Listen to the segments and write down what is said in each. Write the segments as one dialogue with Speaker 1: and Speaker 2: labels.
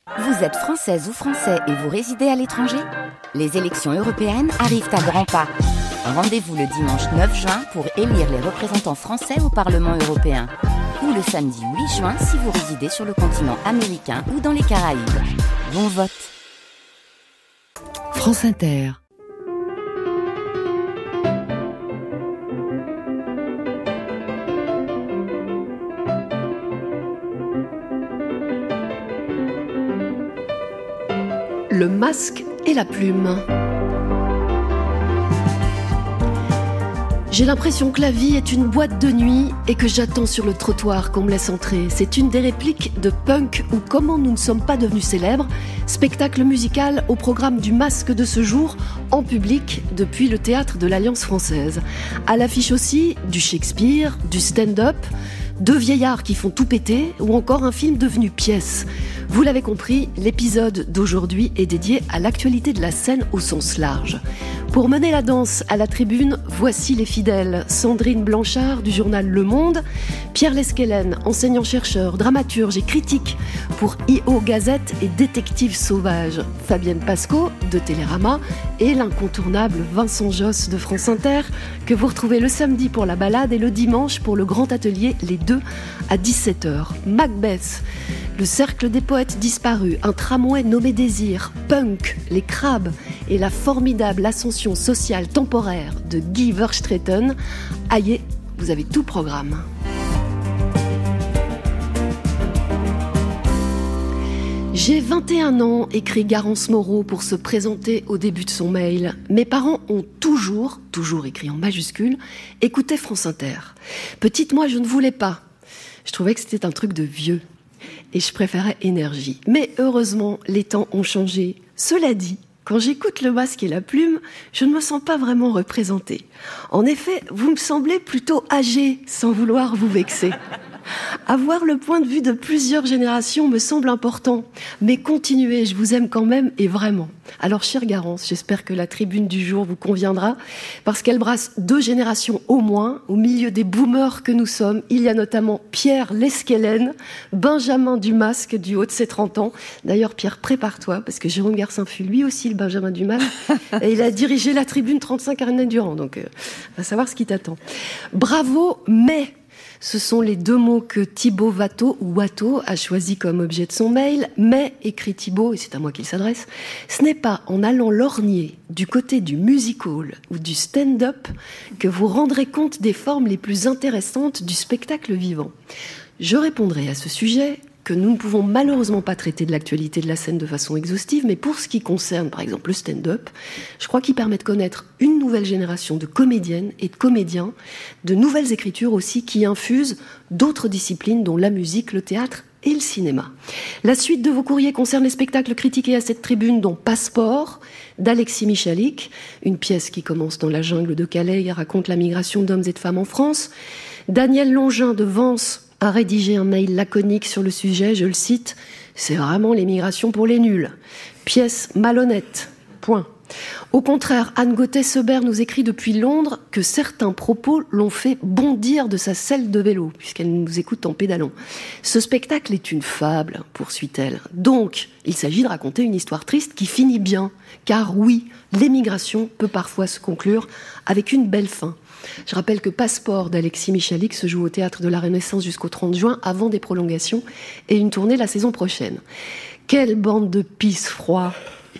Speaker 1: Vous êtes française ou français et vous résidez à l'étranger ? Les élections européennes arrivent à grands pas. Rendez-vous le dimanche 9 juin pour élire les représentants français au Parlement européen. Ou le samedi 8 juin si vous résidez sur le continent américain ou dans les Caraïbes. Bon vote.
Speaker 2: France Inter.
Speaker 3: Le masque et la plume. J'ai l'impression que la vie est une boîte de nuit et que j'attends sur le trottoir qu'on me laisse entrer. C'est une des répliques de Punk ou Comment nous ne sommes pas devenus célèbres, spectacle musical au programme du Masque de ce jour, en public depuis le théâtre de l'Alliance française. À l'affiche aussi du Shakespeare, du stand-up, deux vieillards qui font tout péter ou encore un film devenu pièce. Vous l'avez compris, l'épisode d'aujourd'hui est dédié à l'actualité de la scène au sens large. Pour mener la danse à la tribune, voici les fidèles. Sandrine Blanchard du journal Le Monde, Pierre Lesquelen, enseignant-chercheur, dramaturge et critique pour I.O. Gazette et Détective Sauvage, Fabienne Pasco de Télérama et l'incontournable Vincent Josse de France Inter, que vous retrouvez le samedi pour la balade et le dimanche pour le grand atelier, les deux à 17h. Macbeth, le cercle des poètes disparus, un tramway nommé Désir, Punk, les crabes et la formidable ascension sociale temporaire de Guy Verstraeten. Aïe, vous avez tout programme. J'ai 21 ans, écrit Garance Moreau pour se présenter au début de son mail. Mes parents ont toujours écrit en majuscule, écouté France Inter. Petite, moi, je ne voulais pas. Je trouvais que c'était un truc de vieux. Et je préférais Énergie. Mais heureusement, les temps ont changé. Cela dit, quand j'écoute Le Masque et la Plume, je ne me sens pas vraiment représentée. En effet, vous me semblez plutôt âgée, sans vouloir vous vexer. Avoir le point de vue de plusieurs générations me semble important. Mais continuez, je vous aime quand même et vraiment. Alors, chère Garance, j'espère que la tribune du jour vous conviendra, parce qu'elle brasse deux générations au moins. Au milieu des boomers que nous sommes, il y a notamment Pierre Lesquelen, Benjamin du Masque, du haut de ses 30 ans. D'ailleurs, Pierre, prépare-toi, parce que Jérôme Garcin fut lui aussi le Benjamin du Masque, et il a dirigé la tribune 35 années durant, donc va savoir ce qui t'attend. Bravo, mais... Ce sont les deux mots que Thibaut Watteau a choisi comme objet de son mail. Mais, écrit Thibaut, et c'est à moi qu'il s'adresse, ce n'est pas en allant lorgner du côté du music-hall ou du stand-up que vous rendrez compte des formes les plus intéressantes du spectacle vivant. Je répondrai à ce sujet que nous ne pouvons malheureusement pas traiter de l'actualité de la scène de façon exhaustive, mais pour ce qui concerne, par exemple, le stand-up, je crois qu'il permet de connaître une nouvelle génération de comédiennes et de comédiens, de nouvelles écritures aussi qui infusent d'autres disciplines, dont la musique, le théâtre et le cinéma. La suite de vos courriers concerne les spectacles critiqués à cette tribune, dont Passeport, d'Alexis Michalik, une pièce qui commence dans la jungle de Calais et raconte la migration d'hommes et de femmes en France. Daniel Longin de Vence a rédigé un mail laconique sur le sujet, je le cite, « C'est vraiment l'émigration pour les nuls. Pièce malhonnête. Point. » Au contraire, Anne Gauthier-Sebert nous écrit depuis Londres que certains propos l'ont fait bondir de sa selle de vélo, puisqu'elle nous écoute en pédalant. Ce spectacle est une fable, poursuit-elle. Donc, il s'agit de raconter une histoire triste qui finit bien, car oui, l'émigration peut parfois se conclure avec une belle fin. Je rappelle que Passeport d'Alexis Michalik se joue au Théâtre de la Renaissance jusqu'au 30 juin, avant des prolongations et une tournée la saison prochaine. Quelle bande de pisse-froid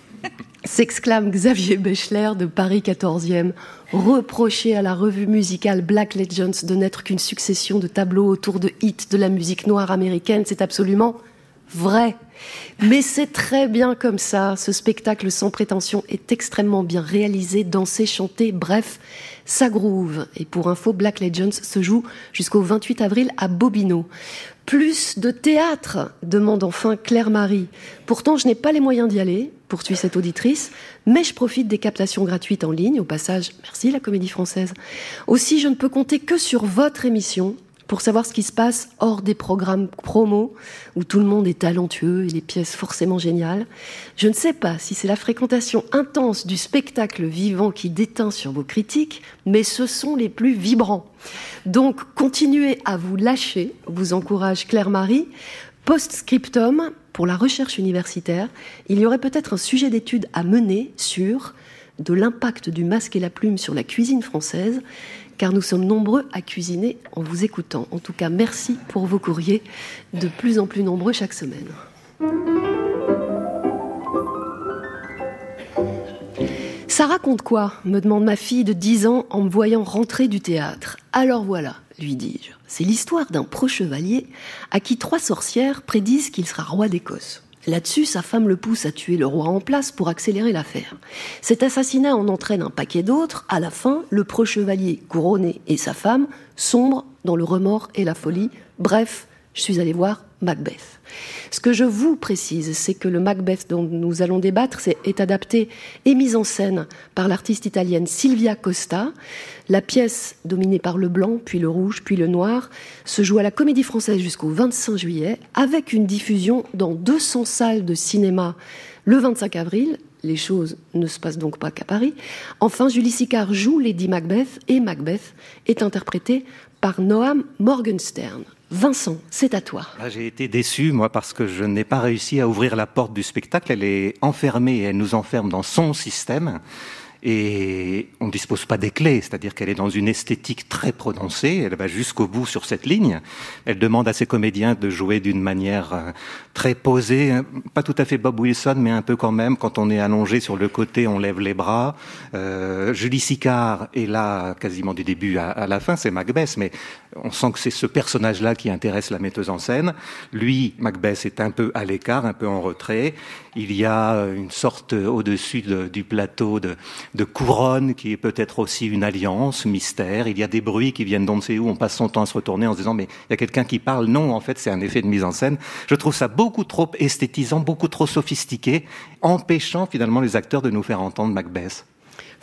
Speaker 3: s'exclame Xavier Bechler de Paris 14e, reproché à la revue musicale Black Legends de n'être qu'une succession de tableaux autour de hits de la musique noire américaine. C'est absolument vrai. Mais c'est très bien comme ça. Ce spectacle sans prétention est extrêmement bien réalisé, dansé, chanté, bref, ça groove. Et pour info, Black Legends se joue jusqu'au 28 avril à Bobino. Plus de théâtre, demande enfin Claire-Marie. Pourtant, je n'ai pas les moyens d'y aller, poursuit cette auditrice, mais je profite des captations gratuites en ligne. Au passage, merci la Comédie Française. Aussi, je ne peux compter que sur votre émission pour savoir ce qui se passe hors des programmes promo où tout le monde est talentueux et les pièces forcément géniales. Je ne sais pas si c'est la fréquentation intense du spectacle vivant qui déteint sur vos critiques, mais ce sont les plus vibrants. Donc, continuez à vous lâcher, vous encourage Claire-Marie. Post-scriptum, pour la recherche universitaire, il y aurait peut-être un sujet d'étude à mener sur de l'impact du masque et la plume sur la cuisine française, car nous sommes nombreux à cuisiner en vous écoutant. En tout cas, merci pour vos courriers, de plus en plus nombreux chaque semaine. Ça raconte quoi ? Me demande ma fille de 10 ans en me voyant rentrer du théâtre. Alors voilà, lui dis-je, c'est l'histoire d'un pro-chevalier à qui 3 sorcières prédisent qu'il sera roi d'Écosse. Là-dessus, sa femme le pousse à tuer le roi en place pour accélérer l'affaire. Cet assassinat en entraîne un paquet d'autres. À la fin, le pro-chevalier couronné et sa femme sombrent dans le remords et la folie. Bref, je suis allée voir Macbeth. Ce que je vous précise, c'est que le Macbeth dont nous allons débattre est adapté et mis en scène par l'artiste italienne Silvia Costa. La pièce, dominée par le blanc, puis le rouge, puis le noir, se joue à la Comédie Française jusqu'au 25 juillet, avec une diffusion dans 200 salles de cinéma le 25 avril. Les choses ne se passent donc pas qu'à Paris. Enfin, Julie Sicard joue Lady Macbeth, et Macbeth est interprétée par Noam Morgenstern. Vincent, c'est à toi.
Speaker 2: J'ai été déçu, moi, parce que je n'ai pas réussi à ouvrir la porte du spectacle. Elle est enfermée et elle nous enferme dans son système. Et on ne dispose pas des clés, c'est-à-dire qu'elle est dans une esthétique très prononcée, elle va jusqu'au bout sur cette ligne. Elle demande à ses comédiens de jouer d'une manière très posée, pas tout à fait Bob Wilson, mais un peu quand même. Quand on est allongé sur le côté, on lève les bras. Julie Sicard est là quasiment du début à la fin, c'est Macbeth, mais on sent que c'est ce personnage-là qui intéresse la metteuse en scène. Lui, Macbeth, est un peu à l'écart, un peu en retrait. Il y a une sorte au-dessus du plateau de couronne qui est peut-être aussi une alliance, mystère. Il y a des bruits qui viennent d'on ne sait où. On passe son temps à se retourner en se disant mais il y a quelqu'un qui parle. Non, en fait, c'est un effet de mise en scène. Je trouve ça beaucoup trop esthétisant, beaucoup trop sophistiqué, empêchant finalement les acteurs de nous faire entendre Macbeth.
Speaker 3: Fabienne ?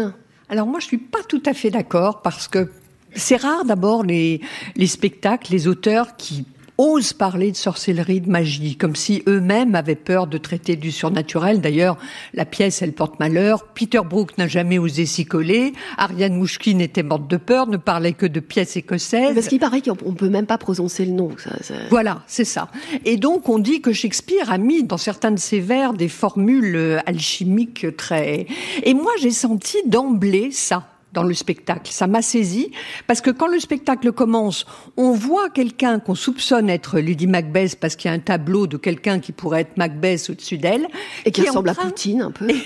Speaker 4: Alors moi, je suis pas tout à fait d'accord parce que c'est rare d'abord les spectacles, les auteurs qui osent parler de sorcellerie, de magie, comme si eux-mêmes avaient peur de traiter du surnaturel. D'ailleurs, la pièce, elle porte malheur. Peter Brook n'a jamais osé s'y coller. Ariane Mouchkine était morte de peur, ne parlait que de pièces écossaises.
Speaker 3: Parce qu'il paraît qu'on peut même pas prononcer le nom.
Speaker 4: Voilà, c'est ça. Et donc, on dit que Shakespeare a mis dans certains de ses vers des formules alchimiques très... Et moi, j'ai senti d'emblée ça dans le spectacle. Ça m'a saisi parce que quand le spectacle commence, on voit quelqu'un qu'on soupçonne être Lady Macbeth parce qu'il y a un tableau de quelqu'un qui pourrait être Macbeth au-dessus d'elle.
Speaker 3: Et qui ressemble à Poutine un peu.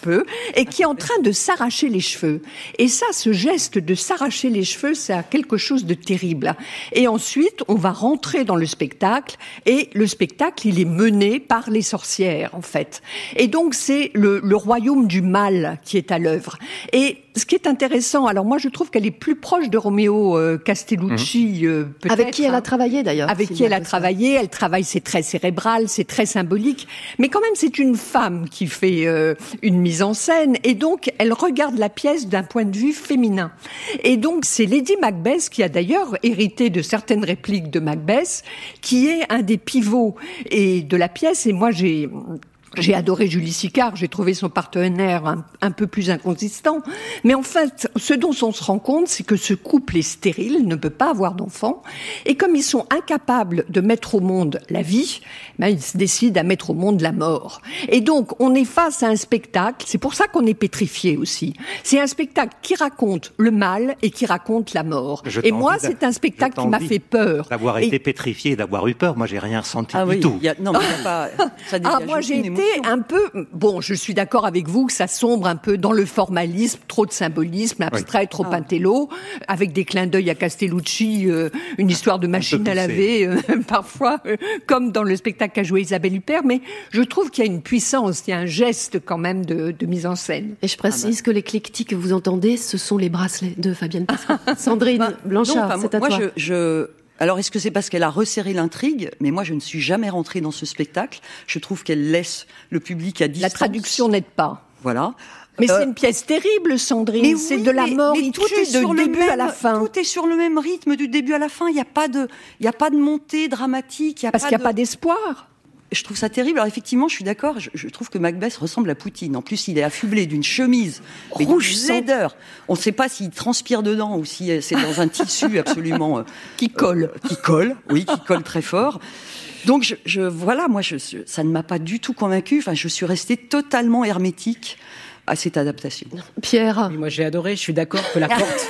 Speaker 4: Et qui est en train de s'arracher les cheveux. Et ça, ce geste de s'arracher les cheveux, c'est quelque chose de terrible. Et ensuite, on va rentrer dans le spectacle et le spectacle, il est mené par les sorcières, en fait. Et donc, c'est le royaume du mal qui est à l'œuvre. Et ce qui est intéressant, alors moi je trouve qu'elle est plus proche de Roméo Castellucci, peut-être.
Speaker 3: Avec qui elle a travaillé d'ailleurs.
Speaker 4: Avec qui elle a travaillé, elle travaille, c'est très cérébral, c'est très symbolique, mais quand même c'est une femme qui fait une mise en scène, et donc elle regarde la pièce d'un point de vue féminin. Et donc c'est Lady Macbeth qui a d'ailleurs hérité de certaines répliques de Macbeth, qui est un des pivots et de la pièce, et moi j'ai adoré Julie Sicard, j'ai trouvé son partenaire un peu plus inconsistant. Mais en fait, ce dont on se rend compte, c'est que ce couple est stérile, ne peut pas avoir d'enfants. Et comme ils sont incapables de mettre au monde la vie, ils se décident à mettre au monde la mort. Et donc, on est face à un spectacle, c'est pour ça qu'on est pétrifié aussi. C'est un spectacle qui raconte le mal et qui raconte la mort. Et moi, c'est un spectacle qui m'a fait peur.
Speaker 2: D'avoir été pétrifié et d'avoir eu peur, moi j'ai rien ressenti du tout.
Speaker 4: Non, mais il n'y a pas... moi j'ai été un peu... Bon, je suis d'accord avec vous que ça sombre un peu dans le formalisme, trop de symbolisme, abstrait, trop intello, avec des clins d'œil à Castellucci, une histoire de machine à laver, parfois, comme dans le spectacle qu'a joué Isabelle Huppert, mais je trouve qu'il y a une puissance, il y a un geste quand même de mise en scène.
Speaker 3: Et je précise que les cliquetis que vous entendez, ce sont les bracelets de Fabienne Pascal. Sandrine Blanchard, c'est à toi.
Speaker 5: Alors, est-ce que c'est parce qu'elle a resserré l'intrigue ? Mais moi, je ne suis jamais rentrée dans ce spectacle. Je trouve qu'elle laisse le public à distance.
Speaker 4: La traduction n'aide pas.
Speaker 5: Voilà.
Speaker 4: Mais c'est une pièce terrible, Sandrine. C'est de la mort, il tue du début à la fin.
Speaker 5: Tout est sur le même rythme du début à la fin. Il n'y a pas de montée dramatique.
Speaker 4: Parce qu'il n'y a pas d'espoir.
Speaker 5: je trouve ça terrible. Alors effectivement, je suis d'accord, je trouve que Macbeth ressemble à Poutine. En plus, il est affublé d'une chemise rouge laideur. On ne sait pas s'il transpire dedans ou si c'est dans un tissu absolument...
Speaker 4: qui colle.
Speaker 5: Qui colle très fort. Donc, voilà, moi, ça ne m'a pas du tout convaincue. Enfin, je suis restée totalement hermétique à cette adaptation.
Speaker 3: Pierre.
Speaker 6: Oui, moi j'ai adoré, je suis d'accord que la porte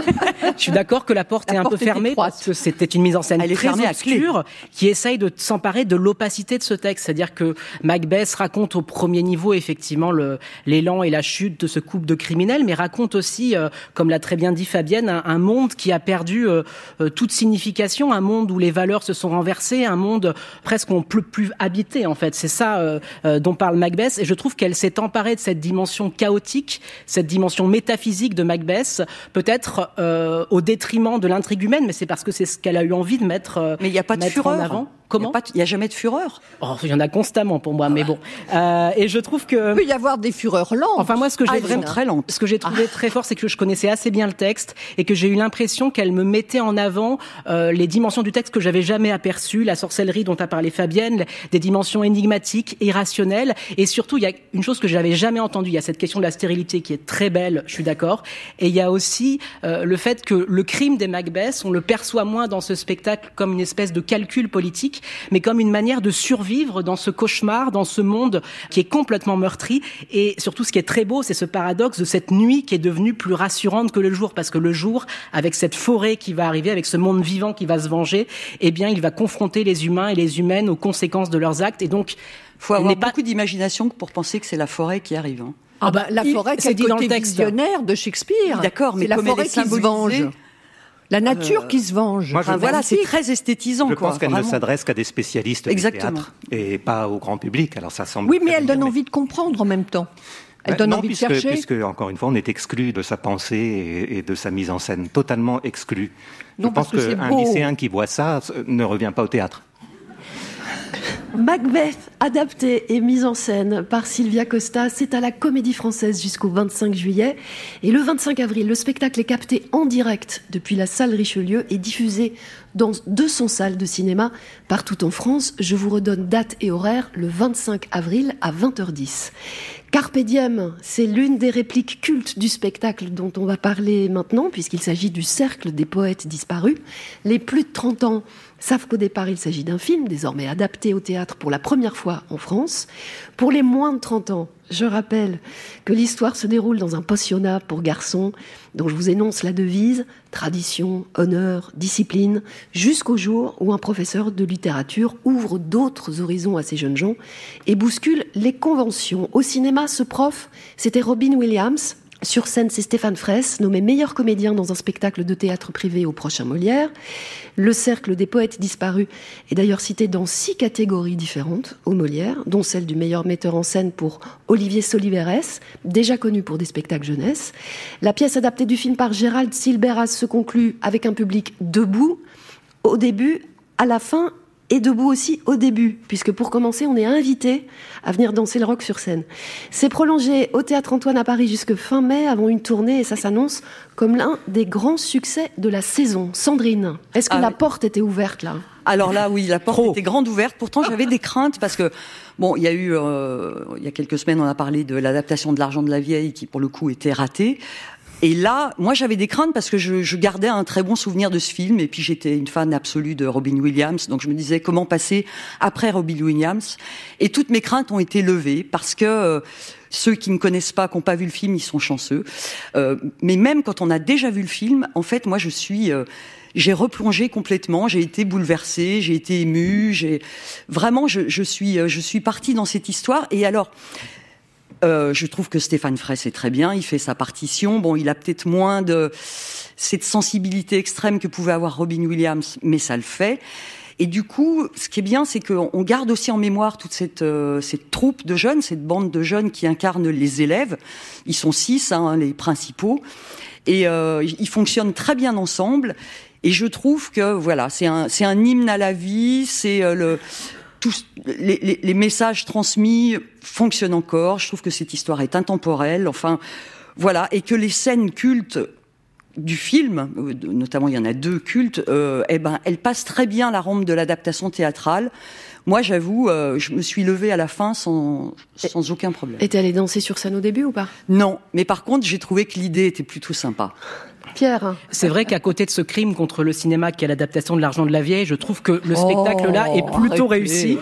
Speaker 6: est un peu fermée parce que c'était une mise en scène très obscure qui essaye de s'emparer de l'opacité de ce texte. C'est-à-dire que Macbeth raconte au premier niveau effectivement l'élan et la chute de ce couple de criminels, mais raconte aussi, comme l'a très bien dit Fabienne, un monde qui a perdu toute signification, un monde où les valeurs se sont renversées, un monde presque qu'on ne peut plus habiter en fait. C'est ça dont parle Macbeth, et je trouve qu'elle s'est emparée de cette dimension chaotique, cette dimension métaphysique de Macbeth, peut-être au détriment de l'intrigue humaine, mais c'est parce que c'est ce qu'elle a eu envie de mettre,
Speaker 5: mais il n'y a pas de fureur
Speaker 6: en avant. Comment ?
Speaker 5: Il n'y a jamais de fureur.
Speaker 6: Oh, il y en a constamment pour moi, mais bon. Et je trouve que...
Speaker 4: Il peut y avoir des fureurs lentes.
Speaker 6: Enfin, moi, ce que j'ai
Speaker 5: vraiment très lentes.
Speaker 6: Ce que j'ai trouvé très fort, c'est que je connaissais assez bien le texte et que j'ai eu l'impression qu'elle me mettait en avant les dimensions du texte que j'avais jamais aperçues, la sorcellerie dont a parlé Fabienne, des dimensions énigmatiques, irrationnelles, et surtout, il y a une chose que j'avais jamais entendue. Il y a cette question de la stérilité qui est très belle, je suis d'accord, et il y a aussi le fait que le crime des Macbeth, on le perçoit moins dans ce spectacle comme une espèce de calcul politique, mais comme une manière de survivre dans ce cauchemar, dans ce monde qui est complètement meurtri. Et surtout, ce qui est très beau, c'est ce paradoxe de cette nuit qui est devenue plus rassurante que le jour, parce que le jour, avec cette forêt qui va arriver, avec ce monde vivant qui va se venger, eh bien, il va confronter les humains et les humaines aux conséquences de leurs actes. Et donc,
Speaker 5: faut avoir beaucoup d'imagination pour penser que c'est la forêt qui arrive. Hein.
Speaker 4: La forêt qui est le côté visionnaire de Shakespeare.
Speaker 5: Oui, d'accord, mais
Speaker 4: c'est la forêt qui se venge. La nature qui se venge.
Speaker 5: Voilà, c'est très esthétisant.
Speaker 2: Je pense qu'elle ne s'adresse qu'à des spécialistes du théâtre et pas au grand public. Alors ça semble.
Speaker 4: Oui, mais elle donne envie de comprendre en même temps. Elle donne envie de chercher.
Speaker 2: Puisque, encore une fois, on est exclu de sa pensée et de sa mise en scène, totalement exclu. Je pense qu'un lycéen qui voit ça ne revient pas au théâtre.
Speaker 3: Macbeth, adapté et mise en scène par Sylvia Costa, c'est à la Comédie Française jusqu'au 25 juillet. Et le 25 avril, le spectacle est capté en direct depuis la salle Richelieu et diffusé dans 200 salles de cinéma partout en France. Je vous redonne date et horaire le 25 avril à 20h10. Carpe diem, c'est l'une des répliques cultes du spectacle dont on va parler maintenant, puisqu'il s'agit du Cercle des poètes disparus. Les plus de 30 ans savent qu'au départ, il s'agit d'un film, désormais adapté au théâtre pour la première fois en France. Pour les moins de 30 ans, je rappelle que l'histoire se déroule dans un pensionnat pour garçons, dont je vous énonce la devise « Tradition, honneur, discipline », jusqu'au jour où un professeur de littérature ouvre d'autres horizons à ces jeunes gens et bouscule les conventions. Au cinéma, ce prof, c'était Robin Williams. Sur scène, c'est Stéphane Fraisse, nommé meilleur comédien dans un spectacle de théâtre privé au prochain Molière. Le Cercle des poètes disparus est d'ailleurs cité dans 6 catégories différentes au Molière, dont celle du meilleur metteur en scène pour Olivier Soliveres, déjà connu pour des spectacles jeunesse. La pièce adaptée du film par Gérald Silberas se conclut avec un public debout, au début, à la fin, et debout aussi au début, puisque pour commencer, on est invité à venir danser le rock sur scène. C'est prolongé au Théâtre Antoine à Paris jusque fin mai, avant une tournée, et ça s'annonce comme l'un des grands succès de la saison. Sandrine, est-ce que la porte était ouverte là ?
Speaker 5: Alors là, oui, la porte était grande ouverte. Pourtant, j'avais des craintes parce que, bon, il y a eu, il y a quelques semaines, on a parlé de l'adaptation de L'Argent de la Vieille, qui pour le coup était ratée. Et là, moi, j'avais des craintes parce que je gardais un très bon souvenir de ce film. Et puis, j'étais une fan absolue de Robin Williams. Donc, je me disais comment passer après Robin Williams. Et toutes mes craintes ont été levées parce que ceux qui ne connaissent pas, qui n'ont pas vu le film, ils sont chanceux. Mais même quand on a déjà vu le film, en fait, moi, j'ai replongé complètement. J'ai été bouleversée, j'ai été émue. Vraiment, je suis partie dans cette histoire. Et alors, je trouve que Stéphane Fraisse est très bien, il fait sa partition. Bon, il a peut-être moins de cette sensibilité extrême que pouvait avoir Robin Williams, mais ça le fait. Et du coup, ce qui est bien, c'est qu'on garde aussi en mémoire toute cette troupe de jeunes, cette bande de jeunes qui incarnent les élèves. Ils sont 6, les principaux. Et ils fonctionnent très bien ensemble. Et je trouve que, voilà, c'est un hymne à la vie, c'est tous les messages transmis fonctionnent encore. Je trouve que cette histoire est intemporelle. Enfin, voilà. Et que les scènes cultes du film, notamment il y en a 2 cultes, elles passent très bien la rampe de l'adaptation théâtrale, moi, j'avoue, je me suis levée à la fin sans aucun problème.
Speaker 3: Et t'es allée danser sur scène au début ou pas?
Speaker 5: Non, mais par contre, j'ai trouvé que l'idée était plutôt sympa.
Speaker 3: Pierre.
Speaker 6: C'est vrai qu'à côté de ce crime contre le cinéma qui est l'adaptation de L'Argent de la Vieille, je trouve que le spectacle-là est plutôt réussi.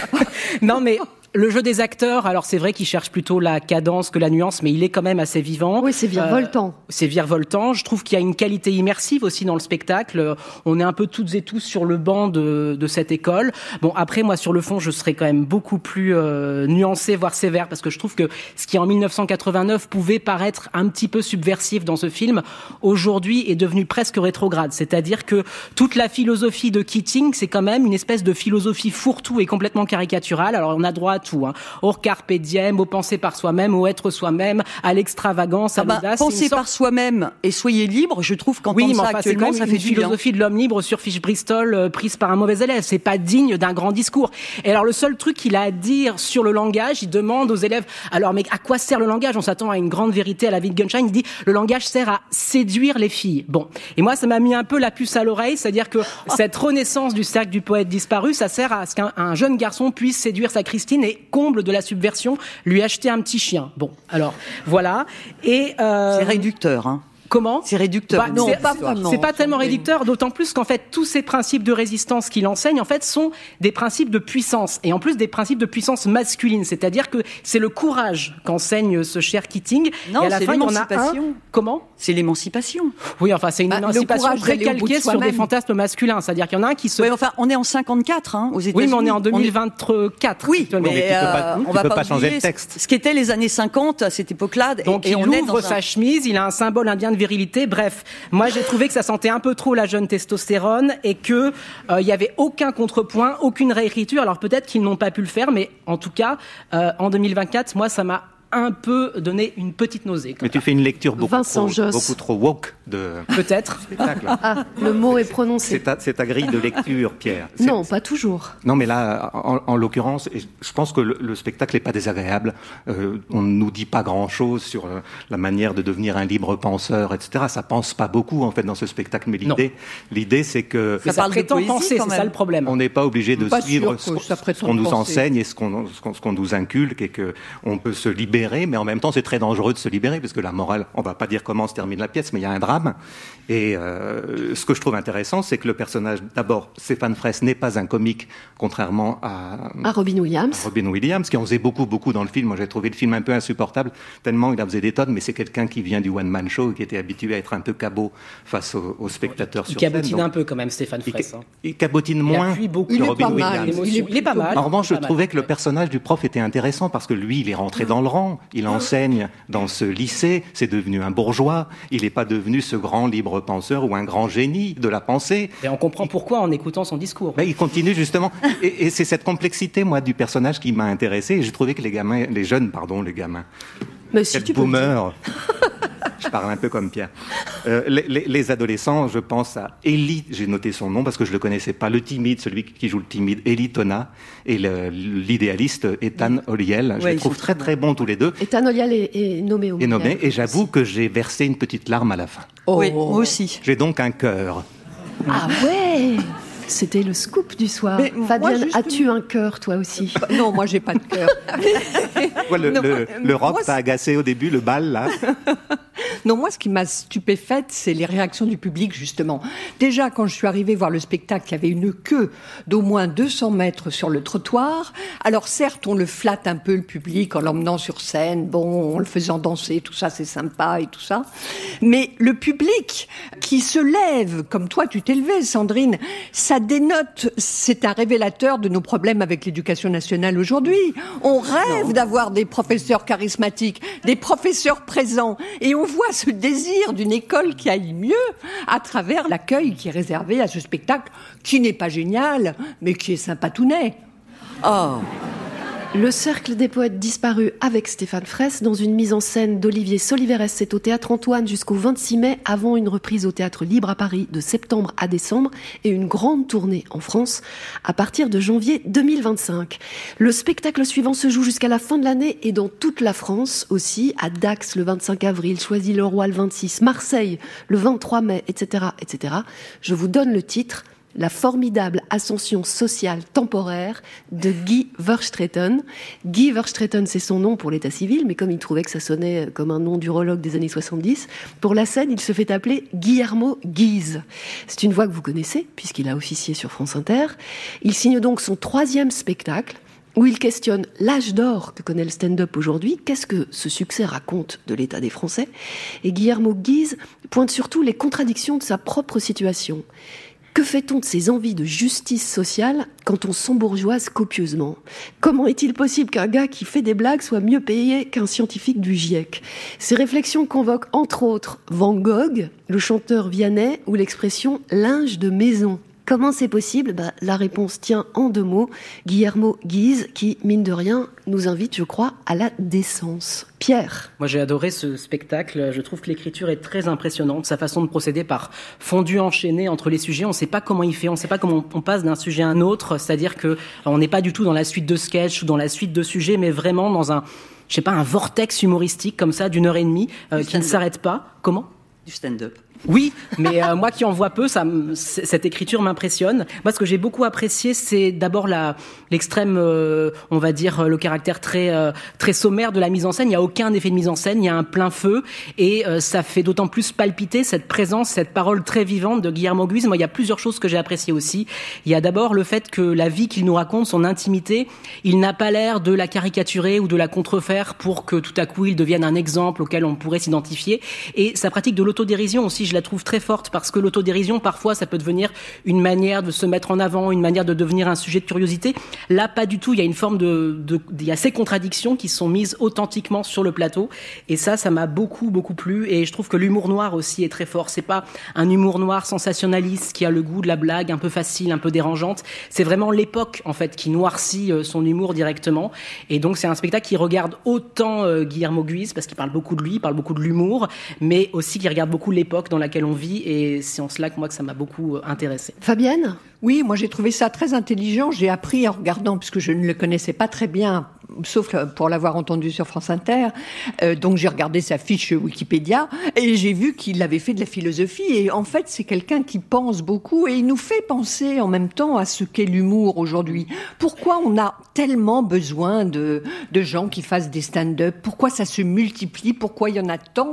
Speaker 6: Non, mais le jeu des acteurs, alors c'est vrai qu'il cherche plutôt la cadence que la nuance, mais il est quand même assez vivant.
Speaker 3: Oui, c'est virevoltant.
Speaker 6: C'est virevoltant. Je trouve qu'il y a une qualité immersive aussi dans le spectacle. On est un peu toutes et tous sur le banc de cette école. Bon, après, moi, sur le fond, je serais quand même beaucoup plus nuancé, voire sévère, parce que je trouve que ce qui, en 1989, pouvait paraître un petit peu subversif dans ce film, aujourd'hui est devenu presque rétrograde. C'est-à-dire que toute la philosophie de Keating, c'est quand même une espèce de philosophie fourre-tout et complètement caricaturale. Alors, on a droit à tout, au carpe diem, au penser par soi-même, au être soi-même, à l'extravagance, à l'audace.
Speaker 5: Penser par soi-même et soyez libre, je trouve qu'entendre ça actuellement, ça fait
Speaker 6: une philosophie de l'homme libre sur fiche Bristol prise par un mauvais élève. C'est pas digne d'un grand discours. Et alors, le seul truc qu'il a à dire sur le langage, il demande aux élèves, alors, mais à quoi sert le langage? On s'attend à une grande vérité à la Wittgenstein. Il dit, le langage sert à séduire les filles. Bon. Et moi, ça m'a mis un peu la puce à l'oreille, c'est-à-dire que cette renaissance du cercle du poète disparu, ça sert à ce qu'un jeune garçon puisse séduire sa Christine et, comble de la subversion, lui acheter un petit chien. Bon, alors, voilà. Et
Speaker 5: c'est réducteur, hein.
Speaker 6: Comment?
Speaker 5: C'est réducteur.
Speaker 6: Non, pas vraiment. C'est pas tellement réducteur, d'autant plus qu'en fait, tous ces principes de résistance qu'il enseigne, en fait, sont des principes de puissance. Et en plus, des principes de puissance masculine. C'est-à-dire que c'est le courage qu'enseigne ce cher Keating.
Speaker 5: Non,
Speaker 6: et à la
Speaker 5: c'est
Speaker 6: fin,
Speaker 5: l'émancipation.
Speaker 6: Comment?
Speaker 5: C'est l'émancipation.
Speaker 6: Oui, enfin, c'est une émancipation très calquée sur des fantasmes masculins. C'est-à-dire qu'il y en a un qui se...
Speaker 5: Oui, enfin, on est en 54, aux États-Unis.
Speaker 6: Oui, mais on est en 2024.
Speaker 5: Oui, mais
Speaker 2: on va pas changer le texte.
Speaker 5: Ce qu'étaient les années 50 à cette époque-là.
Speaker 6: Donc, il ouvre sa chemise, il a un symbole indien de virilité. Bref, moi j'ai trouvé que ça sentait un peu trop la jeune testostérone et que il y avait aucun contrepoint, aucune réécriture. Alors peut-être qu'ils n'ont pas pu le faire, mais en tout cas, en 2024, moi ça m'a un peu donné une petite nausée.
Speaker 2: Mais tu fais une lecture beaucoup trop woke de
Speaker 6: peut-être
Speaker 2: spectacle.
Speaker 3: Ah, le mot est prononcé.
Speaker 2: C'est ta grille de lecture, Pierre.
Speaker 3: Non, pas toujours.
Speaker 2: Non, mais là, en l'occurrence, je pense que le spectacle n'est pas désagréable. On ne nous dit pas grand-chose sur la manière de devenir un libre penseur, etc. Ça pense pas beaucoup, en fait, dans ce spectacle. Mais l'idée, c'est que...
Speaker 6: Ça prétend penser, c'est ça le problème.
Speaker 2: On n'est pas obligé de suivre ce qu'on nous enseigne et ce qu'on nous inculque et qu'on peut se libérer, mais en même temps, c'est très dangereux de se libérer, parce que la morale, on va pas dire comment se termine la pièce, mais il y a un drame. Et ce que je trouve intéressant, c'est que le personnage, d'abord, Stéphane Fraisse n'est pas un comique, contrairement à
Speaker 3: Robin Williams.
Speaker 2: Robin Williams, qui en faisait beaucoup dans le film. Moi, j'ai trouvé le film un peu insupportable, tellement il en faisait des tonnes, mais c'est quelqu'un qui vient du one-man show, qui était habitué à être un peu cabot face aux spectateurs sur scène.
Speaker 6: Il cabotine un peu, quand même, Stéphane Fraisse.
Speaker 2: Il cabotine moins que Robin Williams.
Speaker 6: Il est pas mal.
Speaker 2: En revanche, je trouvais que le personnage du prof était intéressant, parce que lui, il est rentré dans le rang. Il enseigne dans ce lycée, c'est devenu un bourgeois, il n'est pas devenu ce grand libre penseur ou un grand génie de la pensée.
Speaker 6: Et on comprend pourquoi en écoutant son discours.
Speaker 2: Ben, il continue justement. Et c'est cette complexité, moi, du personnage qui m'a intéressé. Et j'ai trouvé que les jeunes,
Speaker 3: Mais si tu
Speaker 2: boomer. Je parle un peu comme Pierre. Les adolescents, je pense à Élie, j'ai noté son nom parce que je le connaissais pas, le timide, celui qui joue le timide, Élie Tona, et l'idéaliste Ethan Olliel. Je les trouve très très bons tous les deux.
Speaker 3: Ethan Olliel est nommé au Molière.
Speaker 2: Et j'avoue que j'ai versé une petite larme à la fin.
Speaker 5: Oui, moi aussi.
Speaker 2: J'ai donc un cœur.
Speaker 3: Ah ouais! C'était le scoop du soir. Mais Fabienne, as-tu un cœur, toi aussi?
Speaker 4: Non, moi, j'ai pas de cœur.
Speaker 2: Le rock t'a agacé au début, le bal, là?
Speaker 4: Non, moi, ce qui m'a stupéfaite, c'est les réactions du public, justement. Déjà, quand je suis arrivée voir le spectacle, il y avait une queue d'au moins 200 mètres sur le trottoir. Alors, certes, on le flatte un peu, le public, en l'emmenant sur scène, en le faisant danser, tout ça, c'est sympa et tout ça. Mais le public qui se lève, comme toi, tu t'es levée, Sandrine, ça dénote, c'est un révélateur de nos problèmes avec l'éducation nationale aujourd'hui. On rêve d'avoir des professeurs charismatiques, des professeurs présents, et on voit ce désir d'une école qui aille mieux à travers l'accueil qui est réservé à ce spectacle qui n'est pas génial, mais qui est sympatounet.
Speaker 5: Oh.
Speaker 3: Le cercle des poètes disparus avec Stéphane Fraisse dans une mise en scène d'Olivier Soliveres. C'est au Théâtre Antoine jusqu'au 26 mai, avant une reprise au Théâtre Libre à Paris de septembre à décembre et une grande tournée en France à partir de janvier 2025. Le spectacle suivant se joue jusqu'à la fin de l'année et dans toute la France aussi, à Dax le 25 avril, Choisy-le-Roi le 26, Marseille le 23 mai, etc., etc. Je vous donne le titre, La formidable ascension sociale temporaire de Guy Verstraeten. Guy Verstraeten, c'est son nom pour l'état civil, mais comme il trouvait que ça sonnait comme un nom d'urologue des années 70, pour la scène, il se fait appeler Guillermo Guise. C'est une voix que vous connaissez, puisqu'il a officié sur France Inter. Il signe donc son 3e spectacle, où il questionne l'âge d'or que connaît le stand-up aujourd'hui. Qu'est-ce que ce succès raconte de l'état des Français ? Et Guillermo Guise pointe surtout les contradictions de sa propre situation. Que fait-on de ces envies de justice sociale quand on s'embourgeoise copieusement ? Comment est-il possible qu'un gars qui fait des blagues soit mieux payé qu'un scientifique du GIEC ? Ces réflexions convoquent entre autres Van Gogh, le chanteur Vianney ou l'expression « linge de maison ». Comment c'est possible ? La réponse tient en 2 mots. Guillermo Guise, qui, mine de rien, nous invite, je crois, à la décence. Pierre ?
Speaker 6: Moi, j'ai adoré ce spectacle. Je trouve que l'écriture est très impressionnante. Sa façon de procéder par fondu enchaîné entre les sujets. On ne sait pas comment il fait. On ne sait pas comment on passe d'un sujet à un autre. C'est-à-dire que on n'est pas du tout dans la suite de sketchs ou dans la suite de sujets, mais vraiment dans un vortex humoristique comme ça d'1 heure et demie qui ne s'arrête pas. Comment ?
Speaker 5: Du stand-up.
Speaker 6: Oui, mais moi qui en vois peu, cette écriture m'impressionne. Moi, ce que j'ai beaucoup apprécié, c'est d'abord l'extrême, on va dire, le caractère très sommaire de la mise en scène. Il n'y a aucun effet de mise en scène, il y a un plein feu, et ça fait d'autant plus palpiter cette présence, cette parole très vivante de Guillermo Guise. Moi, il y a plusieurs choses que j'ai appréciées aussi. Il y a d'abord le fait que la vie qu'il nous raconte, son intimité, il n'a pas l'air de la caricaturer ou de la contrefaire pour que tout à coup il devienne un exemple auquel on pourrait s'identifier. Et sa pratique de l'autodérision aussi, je la trouve très forte, parce que l'autodérision, parfois, ça peut devenir une manière de se mettre en avant, une manière de devenir un sujet de curiosité. Là, pas du tout. Il y a une forme il y a ces contradictions qui sont mises authentiquement sur le plateau. Et ça m'a beaucoup, beaucoup plu. Et je trouve que l'humour noir aussi est très fort. C'est pas un humour noir sensationnaliste qui a le goût de la blague un peu facile, un peu dérangeante. C'est vraiment l'époque, en fait, qui noircit son humour directement. Et donc, c'est un spectacle qui regarde autant Guillermo Guise, parce qu'il parle beaucoup de lui, il parle beaucoup de l'humour, mais aussi qui regarde beaucoup l'époque dans laquelle on vit, et c'est en cela que moi que ça m'a beaucoup intéressée.
Speaker 3: Fabienne ?
Speaker 4: Oui, moi j'ai trouvé ça très intelligent. J'ai appris en regardant, puisque je ne le connaissais pas très bien, sauf pour l'avoir entendu sur France Inter. Donc j'ai regardé sa fiche Wikipédia et j'ai vu qu'il avait fait de la philosophie. Et en fait, c'est quelqu'un qui pense beaucoup et il nous fait penser en même temps à ce qu'est l'humour aujourd'hui. Pourquoi on a tellement besoin de gens qui fassent des stand-up ? Pourquoi ça se multiplie ? Pourquoi il y en a tant ?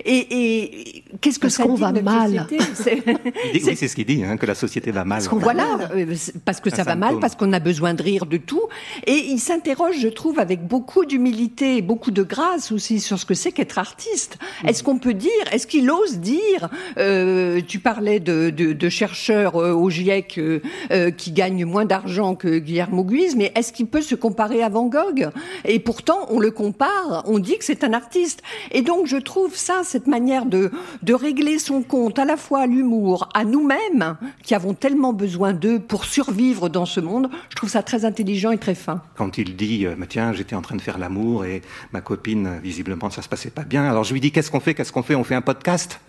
Speaker 4: Et qu'est-ce que
Speaker 3: parce
Speaker 4: ça
Speaker 3: qu'on
Speaker 4: dit
Speaker 3: va
Speaker 4: de notre
Speaker 3: mal.
Speaker 4: société ?
Speaker 2: Oui, c'est ce qu'il dit, que la société va mal.
Speaker 4: Voilà, parce que ça va mal, parce qu'on a besoin de rire de tout. Et il s'interroge, je trouve, avec beaucoup d'humilité et beaucoup de grâce aussi sur ce que c'est qu'être artiste. Est-ce qu'on peut dire, est-ce qu'il ose dire, tu parlais de chercheurs au GIEC qui gagnent moins d'argent que Guillermo Guise, mais est-ce qu'il peut se comparer à Van Gogh ? Et pourtant, on le compare, on dit que c'est un artiste. Et donc, je trouve ça, cette manière de régler son compte, à la fois à l'humour, à nous-mêmes, qui avons tellement besoin d'eux pour survivre dans ce monde, je trouve ça très intelligent et très fin.
Speaker 2: Quand il dit, tiens, j'étais en train de faire l'amour et ma copine, visiblement, ça se passait pas bien. Alors je lui dis, qu'est-ce qu'on fait ? On fait un podcast.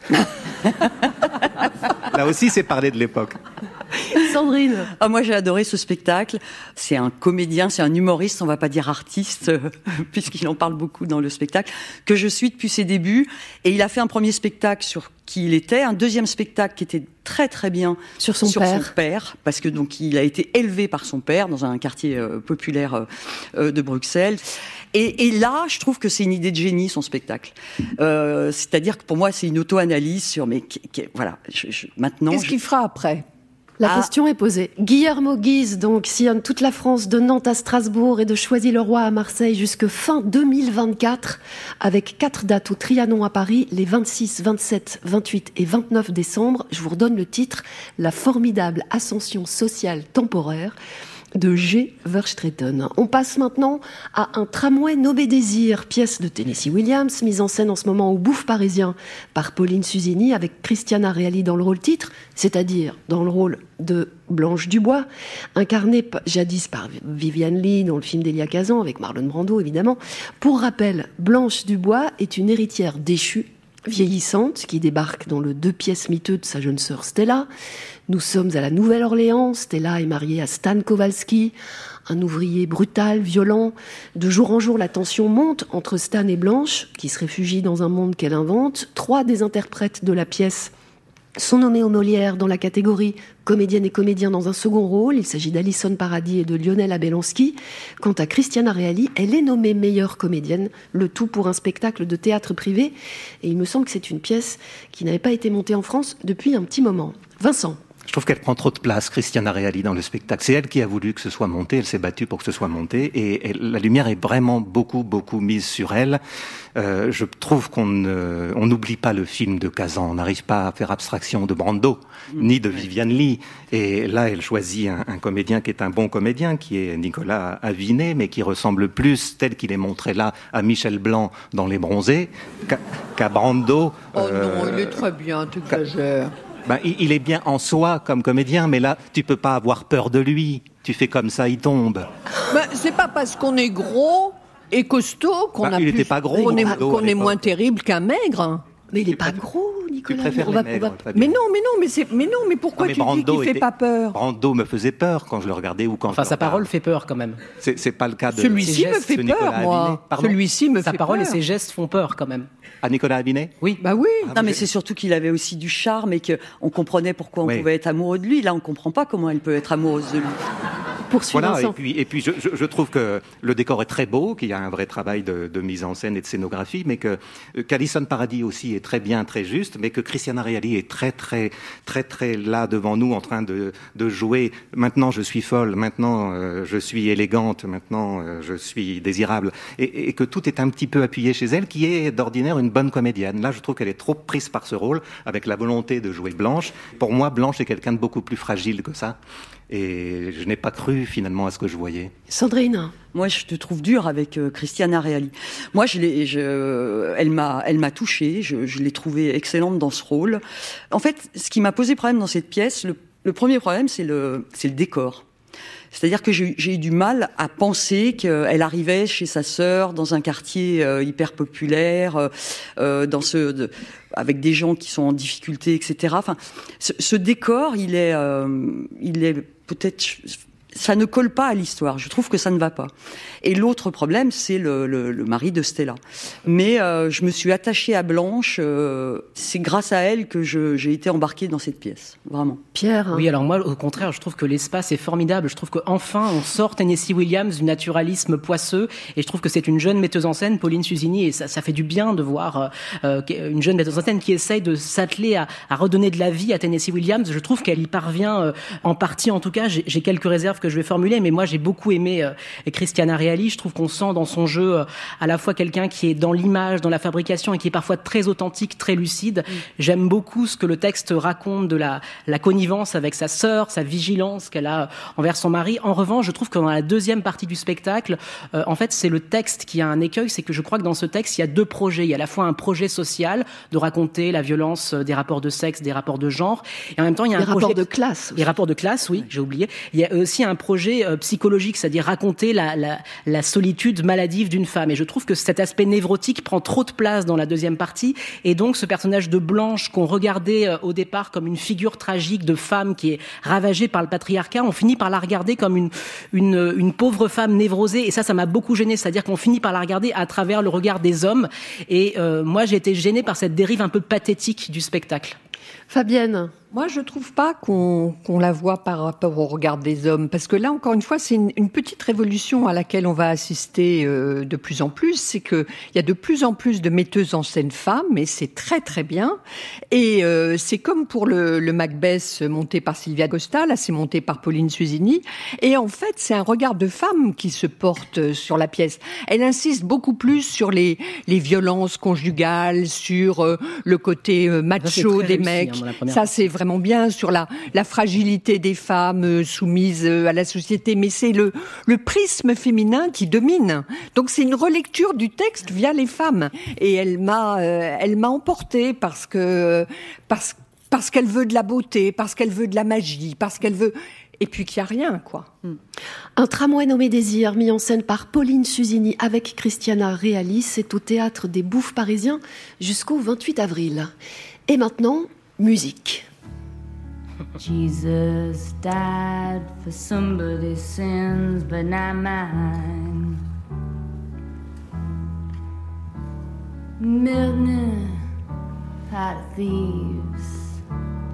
Speaker 2: Là aussi, c'est parler de l'époque.
Speaker 3: Sandrine.
Speaker 5: Moi, j'ai adoré ce spectacle. C'est un comédien, c'est un humoriste, on va pas dire artiste, puisqu'il en parle beaucoup dans le spectacle, que je suis depuis ses débuts. Et il a fait un premier spectacle sur qui il était, un deuxième spectacle qui était très très bien
Speaker 3: sur son
Speaker 5: père, parce que donc il a été élevé par son père dans un quartier populaire de Bruxelles. Et là, je trouve que c'est une idée de génie, son spectacle. C'est-à-dire que pour moi, c'est une auto-analyse sur, voilà, maintenant...
Speaker 4: Qu'est-ce qu'il fera après ?
Speaker 3: La question est posée. Guillermo Guise, donc, sillonne toute la France de Nantes à Strasbourg et de Choisy-le-Roi à Marseille jusque fin 2024, avec 4 dates au Trianon à Paris, les 26, 27, 28 et 29 décembre. Je vous redonne le titre, La formidable ascension sociale temporaire de G. Verstraeten. On passe maintenant à Un tramway nommé Désir, pièce de Tennessee Williams, mise en scène en ce moment au Bouffe Parisien par Pauline Susini avec Christiana Reali dans le rôle titre, c'est-à-dire dans le rôle de Blanche Dubois, incarnée jadis par Viviane Lee dans le film d'Elia Kazan avec Marlon Brando évidemment. Pour rappel, Blanche Dubois est une héritière déchue, vieillissante, qui débarque dans le 2 pièces miteux de sa jeune sœur Stella. Nous sommes à la Nouvelle-Orléans. Stella est mariée à Stan Kowalski, un ouvrier brutal, violent. De jour en jour, la tension monte entre Stan et Blanche, qui se réfugient dans un monde qu'elle invente. 3 des interprètes de la pièce sont nommés aux Molières dans la catégorie comédienne et comédien dans un second rôle. Il s'agit d'Alison Paradis et de Lionel Abelansky. Quant à Christiana Reali, elle est nommée meilleure comédienne, le tout pour un spectacle de théâtre privé. Et il me semble que c'est une pièce qui n'avait pas été montée en France depuis un petit moment. Vincent.
Speaker 2: Je trouve qu'elle prend trop de place, Christiana Reali, dans le spectacle. C'est elle qui a voulu que ce soit monté, elle s'est battue pour que ce soit monté, et la lumière est vraiment beaucoup mise sur elle. Je trouve qu'on n'oublie pas le film de Kazan, on n'arrive pas à faire abstraction de Brando, ni de Viviane Lee. Et là, elle choisit un comédien qui est un bon comédien, qui est Nicolas Avinet, mais qui ressemble plus, tel qu'il est montré là, à Michel Blanc dans Les Bronzés, qu'à Brando.
Speaker 7: Oh non, il est très bien, tu exagères.
Speaker 2: Il est bien en soi comme comédien, mais là, tu peux pas avoir peur de lui. Tu fais comme ça, il tombe.
Speaker 7: C'est pas parce qu'on est gros et costaud qu'on
Speaker 2: il était pas gros,
Speaker 7: qu'on est moins terrible qu'un maigre.
Speaker 3: Mais il est pas gros, Nicolas.
Speaker 2: Tu préfères les maigres,
Speaker 7: mais pourquoi tu dis qu'il fait pas peur?
Speaker 2: Brando me faisait peur quand je le regardais ou quand.
Speaker 6: Enfin, sa parole fait peur quand même.
Speaker 2: C'est pas le cas de.
Speaker 7: Celui-ci me fait peur, moi. Celui-ci me fait peur.
Speaker 6: Sa parole et ses gestes font peur quand même.
Speaker 2: À Nicolas Avinet?
Speaker 6: Oui.
Speaker 7: Bah oui.
Speaker 5: Non, mais c'est surtout qu'il avait aussi du charme et qu'on comprenait pourquoi on pouvait être amoureux de lui. Là, on comprend pas comment elle peut être amoureuse de lui.
Speaker 2: Voilà, et puis je trouve que le décor est très beau, qu'il y a un vrai travail de mise en scène et de scénographie, mais qu'Alison Paradis aussi est très bien, très juste, mais que Christiana Reali est très là devant nous en train de jouer. Maintenant je suis folle, maintenant je suis élégante, maintenant je suis désirable, et que tout est un petit peu appuyé chez elle, qui est d'ordinaire une bonne comédienne. Là, je trouve qu'elle est trop prise par ce rôle, avec la volonté de jouer Blanche. Pour moi, Blanche est quelqu'un de beaucoup plus fragile que ça. Et je n'ai pas cru finalement à ce que je voyais.
Speaker 3: Sandrine.
Speaker 5: Moi, je te trouve dure avec Christiana Reali. Moi, elle m'a touchée. Je l'ai trouvée excellente dans ce rôle. En fait, ce qui m'a posé problème dans cette pièce, le premier problème, c'est le décor. C'est-à-dire que j'ai eu du mal à penser qu'elle arrivait chez sa sœur dans un quartier hyper populaire, avec des gens qui sont en difficulté, etc. Enfin, ce décor, il est peut-être. Ça ne colle pas à l'histoire. Je trouve que ça ne va pas. Et l'autre problème, c'est le mari de Stella. Mais je me suis attachée à Blanche. C'est grâce à elle que j'ai été embarquée dans cette pièce. Vraiment.
Speaker 3: Pierre.
Speaker 6: Oui, alors moi, au contraire, je trouve que l'espace est formidable. Je trouve qu'enfin, on sort Tennessee Williams du naturalisme poisseux. Et je trouve que c'est une jeune metteuse en scène, Pauline Susini. Et ça fait du bien de voir une jeune metteuse en scène qui essaye de s'atteler à redonner de la vie à Tennessee Williams. Je trouve qu'elle y parvient en partie. En tout cas, j'ai quelques réserves que je vais formuler, mais moi j'ai beaucoup aimé Christiana Reali. Je trouve qu'on sent dans son jeu à la fois quelqu'un qui est dans l'image, dans la fabrication et qui est parfois très authentique, très lucide. J'aime beaucoup ce que le texte raconte de la connivence avec sa sœur, sa vigilance qu'elle a envers son mari. En revanche, je trouve que dans la deuxième partie du spectacle, en fait c'est le texte qui a un écueil, c'est que je crois que dans ce texte il y a deux projets. Il y a à la fois un projet social de raconter la violence des rapports de sexe, des rapports de genre, et en même temps il y a un projet
Speaker 3: rapports de classe.
Speaker 6: Les rapports de classe, oui, j'ai oublié. Il y a aussi un projet psychologique, c'est-à-dire raconter la solitude maladive d'une femme. Et je trouve que cet aspect névrotique prend trop de place dans la deuxième partie. Et donc, ce personnage de Blanche qu'on regardait au départ comme une figure tragique de femme qui est ravagée par le patriarcat, on finit par la regarder comme une pauvre femme névrosée. Et ça m'a beaucoup gênée. C'est-à-dire qu'on finit par la regarder à travers le regard des hommes. Et moi, j'ai été gênée par cette dérive un peu pathétique du spectacle.
Speaker 3: Fabienne.
Speaker 7: Moi, je trouve pas qu'on la voit par rapport au regard des hommes, parce que là, encore une fois, c'est une petite révolution à laquelle on va assister de plus en plus. C'est que il y a de plus en plus de metteuses en scène femmes, et c'est très très bien. Et c'est comme pour le Macbeth monté par Sylvia Costa, là, c'est monté par Pauline Susini. Et en fait, c'est un regard de femme qui se porte sur la pièce. Elle insiste beaucoup plus sur les violences conjugales, sur le côté macho des mecs. Ça, c'est vraiment bien sur la fragilité des femmes soumises à la société, mais c'est le prisme féminin qui domine. Donc c'est une relecture du texte via les femmes, et elle m'a emportée parce qu'elle veut de la beauté, parce qu'elle veut de la magie, parce qu'elle veut, et puis qu'il n'y a rien, quoi.
Speaker 3: Un tramway nommé Désir, mis en scène par Pauline Susini avec Christiana Reali, c'est au Théâtre des Bouffes parisiens jusqu'au 28 avril. Et maintenant, musique.
Speaker 8: Jesus died for somebody's sins, but not mine. Milton, pot of thieves,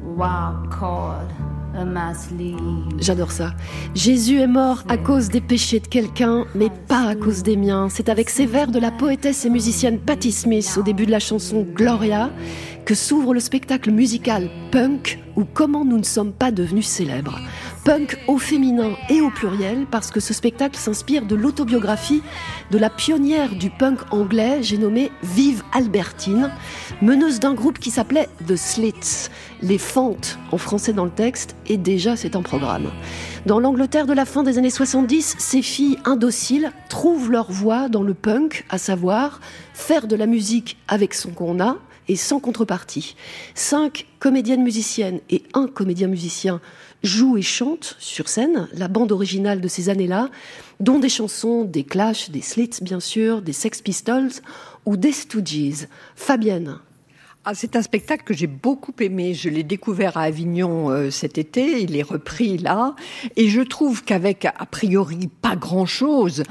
Speaker 8: wild cord of my sleeve.
Speaker 3: J'adore ça. Jésus est mort à cause des péchés de quelqu'un, mais pas à cause des miens. C'est avec ces vers de la poétesse et musicienne Patti Smith au début de la chanson Gloria que s'ouvre le spectacle musical Punk, ou Comment nous ne sommes pas devenus célèbres. Punk au féminin et au pluriel, parce que ce spectacle s'inspire de l'autobiographie de la pionnière du punk anglais, j'ai nommé Vive Albertine, meneuse d'un groupe qui s'appelait The Slits, les fentes en français dans le texte, et déjà c'est un programme. Dans l'Angleterre de la fin des années 70, ces filles indociles trouvent leur voie dans le punk, à savoir faire de la musique avec son qu'on a, et sans contrepartie. 5 comédiennes musiciennes et 1 comédien musicien jouent et chantent sur scène la bande originale de ces années-là, dont des chansons des Clash, des Slits bien sûr, des Sex Pistols ou des Stooges. Fabienne.
Speaker 7: C'est un spectacle que j'ai beaucoup aimé. Je l'ai découvert à Avignon cet été. Il est repris là. Et je trouve qu'avec, a priori, pas grand-chose,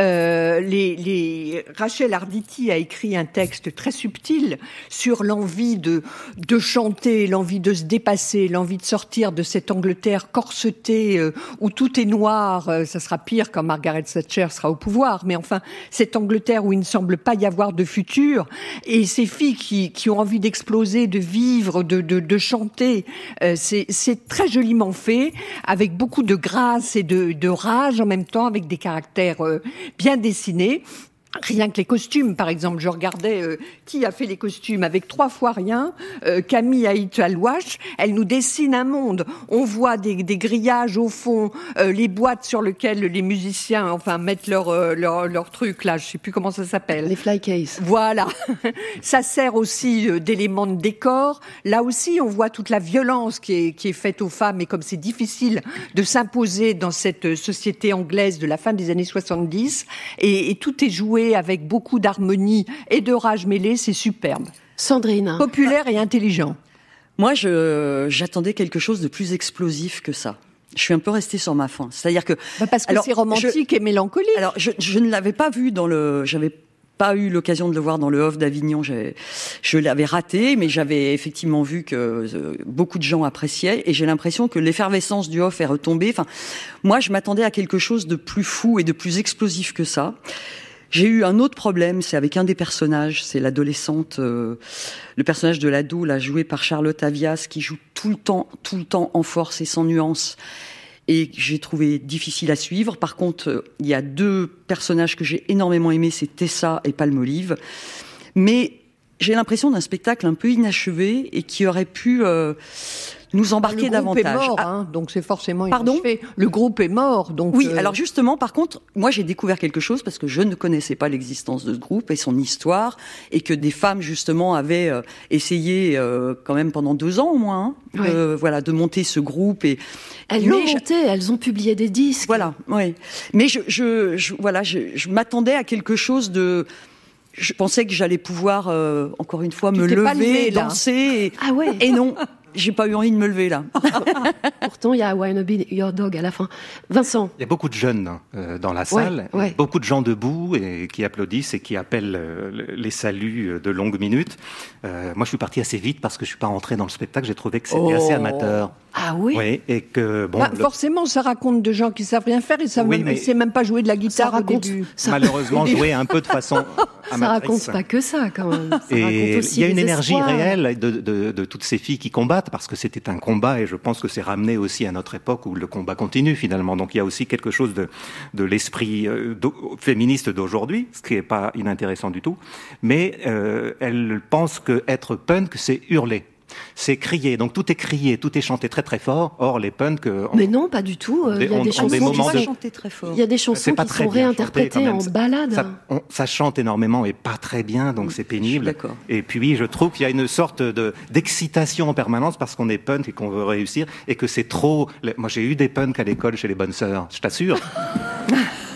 Speaker 7: Rachel Arditi a écrit un texte très subtil sur l'envie de chanter, l'envie de se dépasser, l'envie de sortir de cette Angleterre corsetée où tout est noir. Ça sera pire quand Margaret Thatcher sera au pouvoir. Mais enfin, cette Angleterre où il ne semble pas y avoir de futur. Et ces filles qui ont envie d'exploser, de vivre, de chanter. C'est très joliment fait, avec beaucoup de grâce et de rage en même temps, avec des caractères bien dessinés. Rien que les costumes, par exemple, je regardais qui a fait les costumes avec 3 fois rien. Camille Haït Alouache, elle nous dessine un monde. On voit des grillages au fond, les boîtes sur lesquelles les musiciens, mettent leur truc là. Je sais plus comment ça s'appelle.
Speaker 3: Les fly case.
Speaker 7: Voilà. Ça sert aussi d'élément de décor. Là aussi, on voit toute la violence qui est faite aux femmes, et comme c'est difficile de s'imposer dans cette société anglaise de la fin des années 70, et tout est joué avec beaucoup d'harmonie et de rage mêlée, c'est superbe.
Speaker 3: Sandrine.
Speaker 7: Populaire et intelligent.
Speaker 5: Moi, j'attendais quelque chose de plus explosif que ça. Je suis un peu restée sur ma faim. C'est-à-dire que...
Speaker 7: parce que c'est romantique et mélancolique.
Speaker 5: Alors, je ne l'avais pas vu j'avais pas eu l'occasion de le voir dans le Off d'Avignon. Je l'avais raté, mais j'avais effectivement vu que beaucoup de gens appréciaient, et j'ai l'impression que l'effervescence du Off est retombée. Moi, je m'attendais à quelque chose de plus fou et de plus explosif que ça. J'ai eu un autre problème, c'est avec un des personnages, c'est l'adolescente, le personnage de l'ado, là, joué par Charlotte Avias, qui joue tout le temps en force et sans nuance, et que j'ai trouvé difficile à suivre. Par contre, il y a 2 personnages que j'ai énormément aimés, c'est Tessa et Palmolive. Mais j'ai l'impression d'un spectacle un peu inachevé et qui aurait pu nous embarquer davantage.
Speaker 7: Le groupe est mort, donc c'est forcément inachevé. Le groupe est mort, donc...
Speaker 5: Oui, alors justement, par contre, moi j'ai découvert quelque chose parce que je ne connaissais pas l'existence de ce groupe et son histoire, et que des femmes, justement, avaient essayé, quand même pendant 2 ans au moins, de monter ce groupe.
Speaker 3: Elles l'ont monté, elles ont publié des disques.
Speaker 5: Voilà, oui. Mais je m'attendais à quelque chose de... Je pensais que j'allais pouvoir, encore une fois, me lever, danser. Et non, j'ai pas eu envie de me lever, là.
Speaker 3: Pourtant, il y a I Wanna Be Your Dog à la fin. Vincent.
Speaker 2: Il y a beaucoup de jeunes dans la salle, beaucoup de gens debout et qui applaudissent et qui appellent les saluts de longues minutes. Moi, je suis parti assez vite parce que je suis pas rentré dans le spectacle. J'ai trouvé que c'était assez amateur.
Speaker 3: Ah oui.
Speaker 2: Oui, et que
Speaker 7: forcément, ça raconte de gens qui savent rien faire et ça sait même pas jouer de la guitare au début.
Speaker 2: Malheureusement, jouer un peu de façon amatrice.
Speaker 3: Ça raconte pas que ça, quand même. Ça
Speaker 2: et
Speaker 3: aussi
Speaker 2: il y a une énergie
Speaker 3: espoirs.
Speaker 2: réelle de toutes ces filles qui combattent, parce que c'était un combat, et je pense que c'est ramené aussi à notre époque où le combat continue finalement. Donc il y a aussi quelque chose de l'esprit féministe d'aujourd'hui, ce qui est pas inintéressant du tout. Mais elles pensent que être punk, c'est hurler. C'est crier, donc tout est crié, tout est chanté très très fort. Or les punks,
Speaker 3: mais non, pas du tout. Il y a des chansons qui sont
Speaker 5: chantées très fort.
Speaker 3: Il y a des chansons qui sont réinterprétées en ballade.
Speaker 2: Ça chante énormément et pas très bien, donc c'est pénible.
Speaker 5: D'accord.
Speaker 2: Et puis je trouve qu'il y a une sorte d'excitation en permanence parce qu'on est punk et qu'on veut réussir, et que c'est trop. Moi j'ai eu des punks à l'école chez les bonnes sœurs, je t'assure.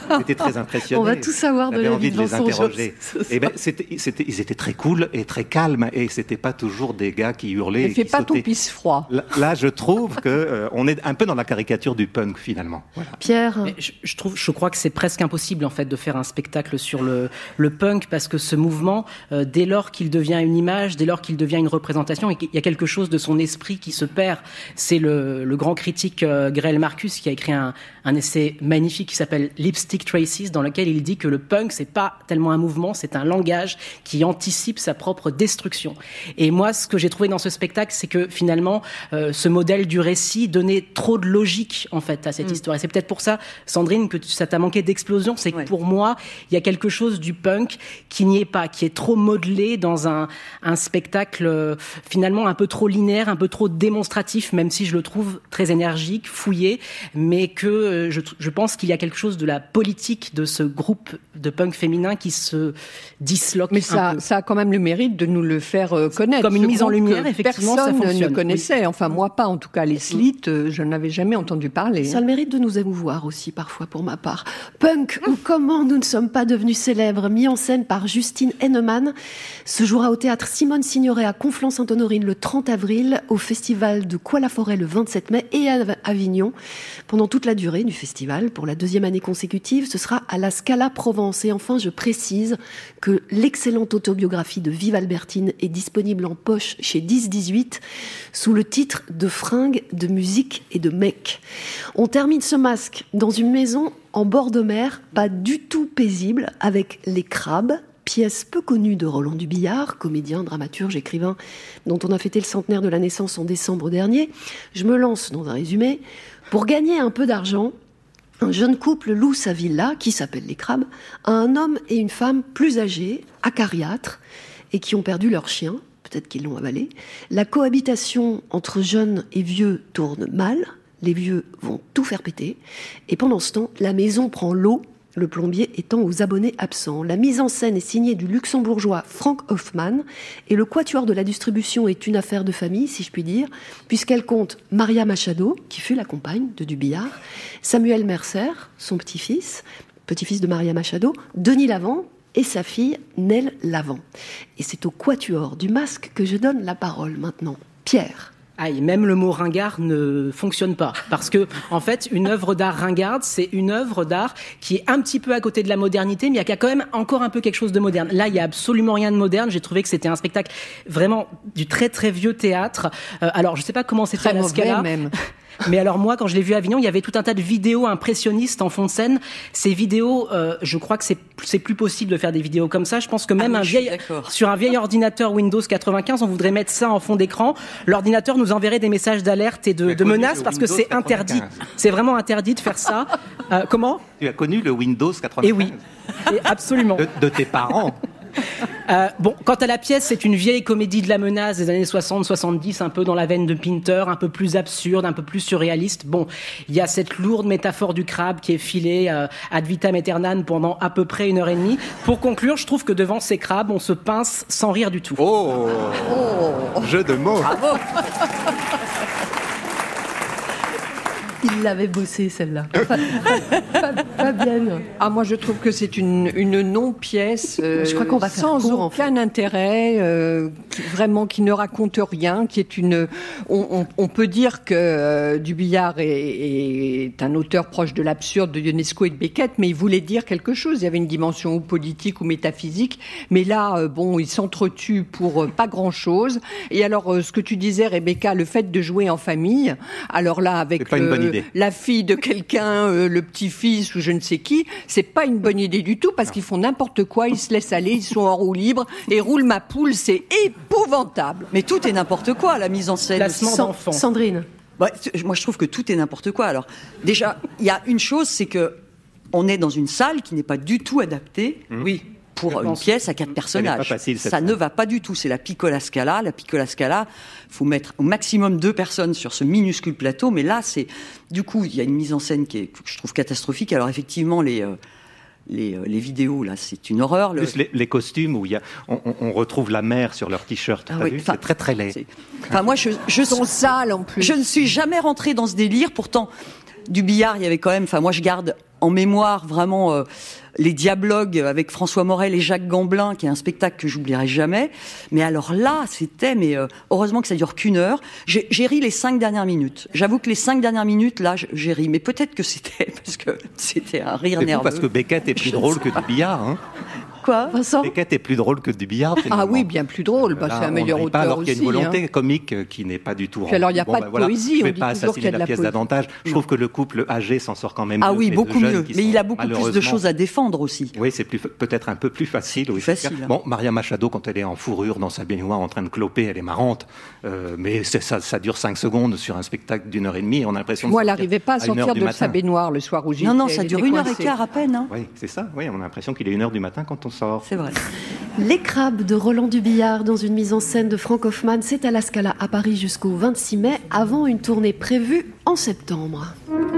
Speaker 2: J'étais très impressionné.
Speaker 3: On va tout savoir de la vie de Vincent Josse.
Speaker 2: Et ben, ils étaient très cool et très calmes, et c'était pas toujours des gars qui hurlaient.
Speaker 7: Ne fais pas
Speaker 2: sautaient.
Speaker 7: ton pisse froid.
Speaker 2: Là, je trouve que on est un peu dans la caricature du punk finalement. Voilà.
Speaker 3: Pierre,
Speaker 6: Je crois que c'est presque impossible en fait de faire un spectacle sur le punk, parce que ce mouvement, dès lors qu'il devient une image, dès lors qu'il devient une représentation, il y a quelque chose de son esprit qui se perd. C'est le grand critique Greil Marcus qui a écrit un essai magnifique qui s'appelle Lipstick Traces, dans lequel il dit que le punk, c'est pas tellement un mouvement, c'est un langage qui anticipe sa propre destruction. Et moi, ce que j'ai trouvé dans ce spectacle, c'est que finalement, ce modèle du récit donnait trop de logique en fait à cette histoire. Et c'est peut-être pour ça, Sandrine, que ça t'a manqué d'explosion. C'est que pour moi, il y a quelque chose du punk qui n'y est pas, qui est trop modelé dans un spectacle finalement un peu trop linéaire, un peu trop démonstratif, même si je le trouve très énergique, fouillé, mais que je pense qu'il y a quelque chose de la politique de ce groupe de punk féminin qui se disloque.
Speaker 7: Mais ça a quand même le mérite de nous le faire connaître.
Speaker 6: Comme une mise en lumière, effectivement, ça fonctionne.
Speaker 7: Personne ne connaissait. Enfin, moi pas, en tout cas, les Slits, je n'avais jamais entendu parler.
Speaker 3: Ça a le mérite de nous émouvoir aussi, parfois, pour ma part. Punk, ou comment nous ne sommes pas devenus célèbres, mis en scène par Justine Henneman, se jouera au théâtre Simone Signoret à Conflans-Sainte-Honorine le 30 avril, au festival de Coix-la-Forêt le 27 mai et à Avignon. Pendant toute la durée du festival, pour la 2e année consécutive, ce sera à la Scala Provence. Et enfin, je précise que l'excellente autobiographie de Vive Albertine est disponible en poche chez 10-18 sous le titre de Fringues, de musique et de mecs. On termine ce masque dans une maison en bord de mer, pas du tout paisible, avec Les Crabes, pièce peu connue de Roland Dubillard, comédien, dramaturge, écrivain, dont on a fêté le centenaire de la naissance en décembre dernier. Je me lance dans un résumé. Pour gagner un peu d'argent, un jeune couple loue sa villa, qui s'appelle Les Crabes, à un homme et une femme plus âgés, acariâtres, et qui ont perdu leur chien. Peut-être qu'ils l'ont avalé. La cohabitation entre jeunes et vieux tourne mal. Les vieux vont tout faire péter. Et pendant ce temps, la maison prend l'eau, le plombier étant aux abonnés absents. La mise en scène est signée du luxembourgeois Frank Hoffmann, et le quatuor de la distribution est une affaire de famille, si je puis dire, puisqu'elle compte Maria Machado, qui fut la compagne de Dubillard, Samuel Mercer, son petit-fils de Maria Machado, Denis Lavant, et sa fille Nell Lavant. Et c'est au quatuor du masque que je donne la parole maintenant. Pierre.
Speaker 6: Ah, et même le mot ringard ne fonctionne pas. Parce que, en fait, une œuvre d'art ringarde, c'est une œuvre d'art qui est un petit peu à côté de la modernité, mais il y a quand même encore un peu quelque chose de moderne. Là, il y a absolument rien de moderne. J'ai trouvé que c'était un spectacle vraiment du très très vieux théâtre. Alors, je sais pas comment c'était à la Scala.
Speaker 7: Même.
Speaker 6: Mais alors moi, quand je l'ai vu à Avignon, il y avait tout un tas de vidéos impressionnistes en fond de scène. Ces vidéos, je crois que c'est plus possible de faire des vidéos comme ça. Je pense que même sur un vieil ordinateur Windows 95, on voudrait mettre ça en fond d'écran. L'ordinateur nous enverrait des messages d'alerte et de menaces parce que c'est interdit. C'est vraiment interdit de faire ça. Comment ?
Speaker 2: Tu as connu le Windows 95 ?
Speaker 6: Et oui, et absolument.
Speaker 2: De tes parents.
Speaker 6: Bon, quant à la pièce, c'est une vieille comédie de la menace des années 60-70, un peu dans la veine de Pinter, un peu plus absurde, un peu plus surréaliste. Bon, il y a cette lourde métaphore du crabe qui est filée ad vitam aeternam pendant à peu près 1h30. Pour conclure, je trouve que devant ces crabes, on se pince sans rire du tout.
Speaker 2: Oh. Jeu de mots.
Speaker 3: Bravo. Il l'avait bossé, celle-là. Fabienne.
Speaker 7: Ah, moi, je trouve que c'est une non-pièce
Speaker 3: je crois qu'on va faire
Speaker 7: sans
Speaker 3: court,
Speaker 7: aucun intérêt, vraiment qui ne raconte rien, qui est une... On peut dire que Dubillard est un auteur proche de l'absurde de Ionesco et de Beckett, mais il voulait dire quelque chose. Il y avait une dimension ou politique ou métaphysique, mais là, bon, il s'entretue pour pas grand-chose. Et alors, ce que tu disais, Rebecca, le fait de jouer en famille, alors là, avec la fille de quelqu'un, le petit-fils ou je ne sais qui, c'est pas une bonne idée du tout parce qu'ils font n'importe quoi, ils se laissent aller, ils sont en roue libre et roule ma poule, c'est épouvantable.
Speaker 5: Mais tout est n'importe quoi, la mise en scène.
Speaker 6: Placement d'enfants.
Speaker 3: Sandrine.
Speaker 5: Moi, je trouve que tout est n'importe quoi. Alors, déjà, il y a une chose, c'est que on est dans une salle qui n'est pas du tout adaptée.
Speaker 6: Oui.
Speaker 5: Pour une pièce à 4 personnages.
Speaker 2: Pas facile,
Speaker 5: ça ne va pas du tout. C'est la Piccola Scala. La Piccola Scala, faut mettre au maximum 2 personnes sur ce minuscule plateau. Mais là, du coup, il y a une mise en scène que je trouve catastrophique. Alors effectivement, les vidéos, là, c'est une horreur.
Speaker 2: Plus les costumes où on retrouve la mer sur leur t-shirt. C'est très très laid.
Speaker 5: Enfin, moi,
Speaker 7: Sont sales en plus.
Speaker 5: Je ne suis jamais rentrée dans ce délire. Pourtant, du billard, il y avait quand même, enfin moi je garde en mémoire vraiment les Diablogues avec François Morel et Jacques Gamblin, qui est un spectacle que j'oublierai jamais. Mais alors là, heureusement que ça dure qu'1 heure. J'ai ri les 5 dernières minutes. J'avoue que les 5 dernières minutes, là, j'ai ri. Mais peut-être que c'était parce que c'était un rire nerveux.
Speaker 2: Parce que Beckett est plus drôle que du billard, hein.
Speaker 5: Quoi,
Speaker 3: Vincent ?
Speaker 2: Beckett est plus drôle que du billard.
Speaker 7: Ah oui, bien plus drôle. C'est un meilleur auteur
Speaker 2: alors qu'il y a une volonté
Speaker 7: aussi,
Speaker 2: comique qui n'est pas du tout.
Speaker 7: Puis alors il n'y a pas de poésie.
Speaker 2: Je ne
Speaker 7: on
Speaker 2: vais pas
Speaker 7: dit toujours qu'il y
Speaker 2: assassiner
Speaker 7: a de
Speaker 2: la
Speaker 7: la
Speaker 2: pièce
Speaker 7: poésie.
Speaker 2: davantage. Je trouve que le couple âgé s'en sort quand même
Speaker 5: Ah
Speaker 2: mieux.
Speaker 5: oui, beaucoup mieux. Mais il a beaucoup plus de
Speaker 2: malheureusement
Speaker 5: choses à défendre aussi.
Speaker 2: Oui, c'est peut-être un peu plus facile. Oui,
Speaker 5: facile.
Speaker 2: Bon, Maria Machado, quand elle est en fourrure dans sa baignoire en train de cloper, elle est marrante. Mais ça dure 5 secondes sur un spectacle d'1h30. On a l'impression.
Speaker 7: Moi, elle n'arrivait pas à sortir de sa baignoire le soir où j'étais.
Speaker 5: Non, ça dure 1h15 à peine. Hein.
Speaker 2: Oui, c'est ça. Oui, on a l'impression qu'il est 1h du matin quand on sort.
Speaker 5: C'est vrai.
Speaker 3: Les Crabes de Roland Dubillard dans une mise en scène de Franck Hoffmann, c'est à la Scala à Paris jusqu'au 26 mai, avant une tournée prévue en septembre.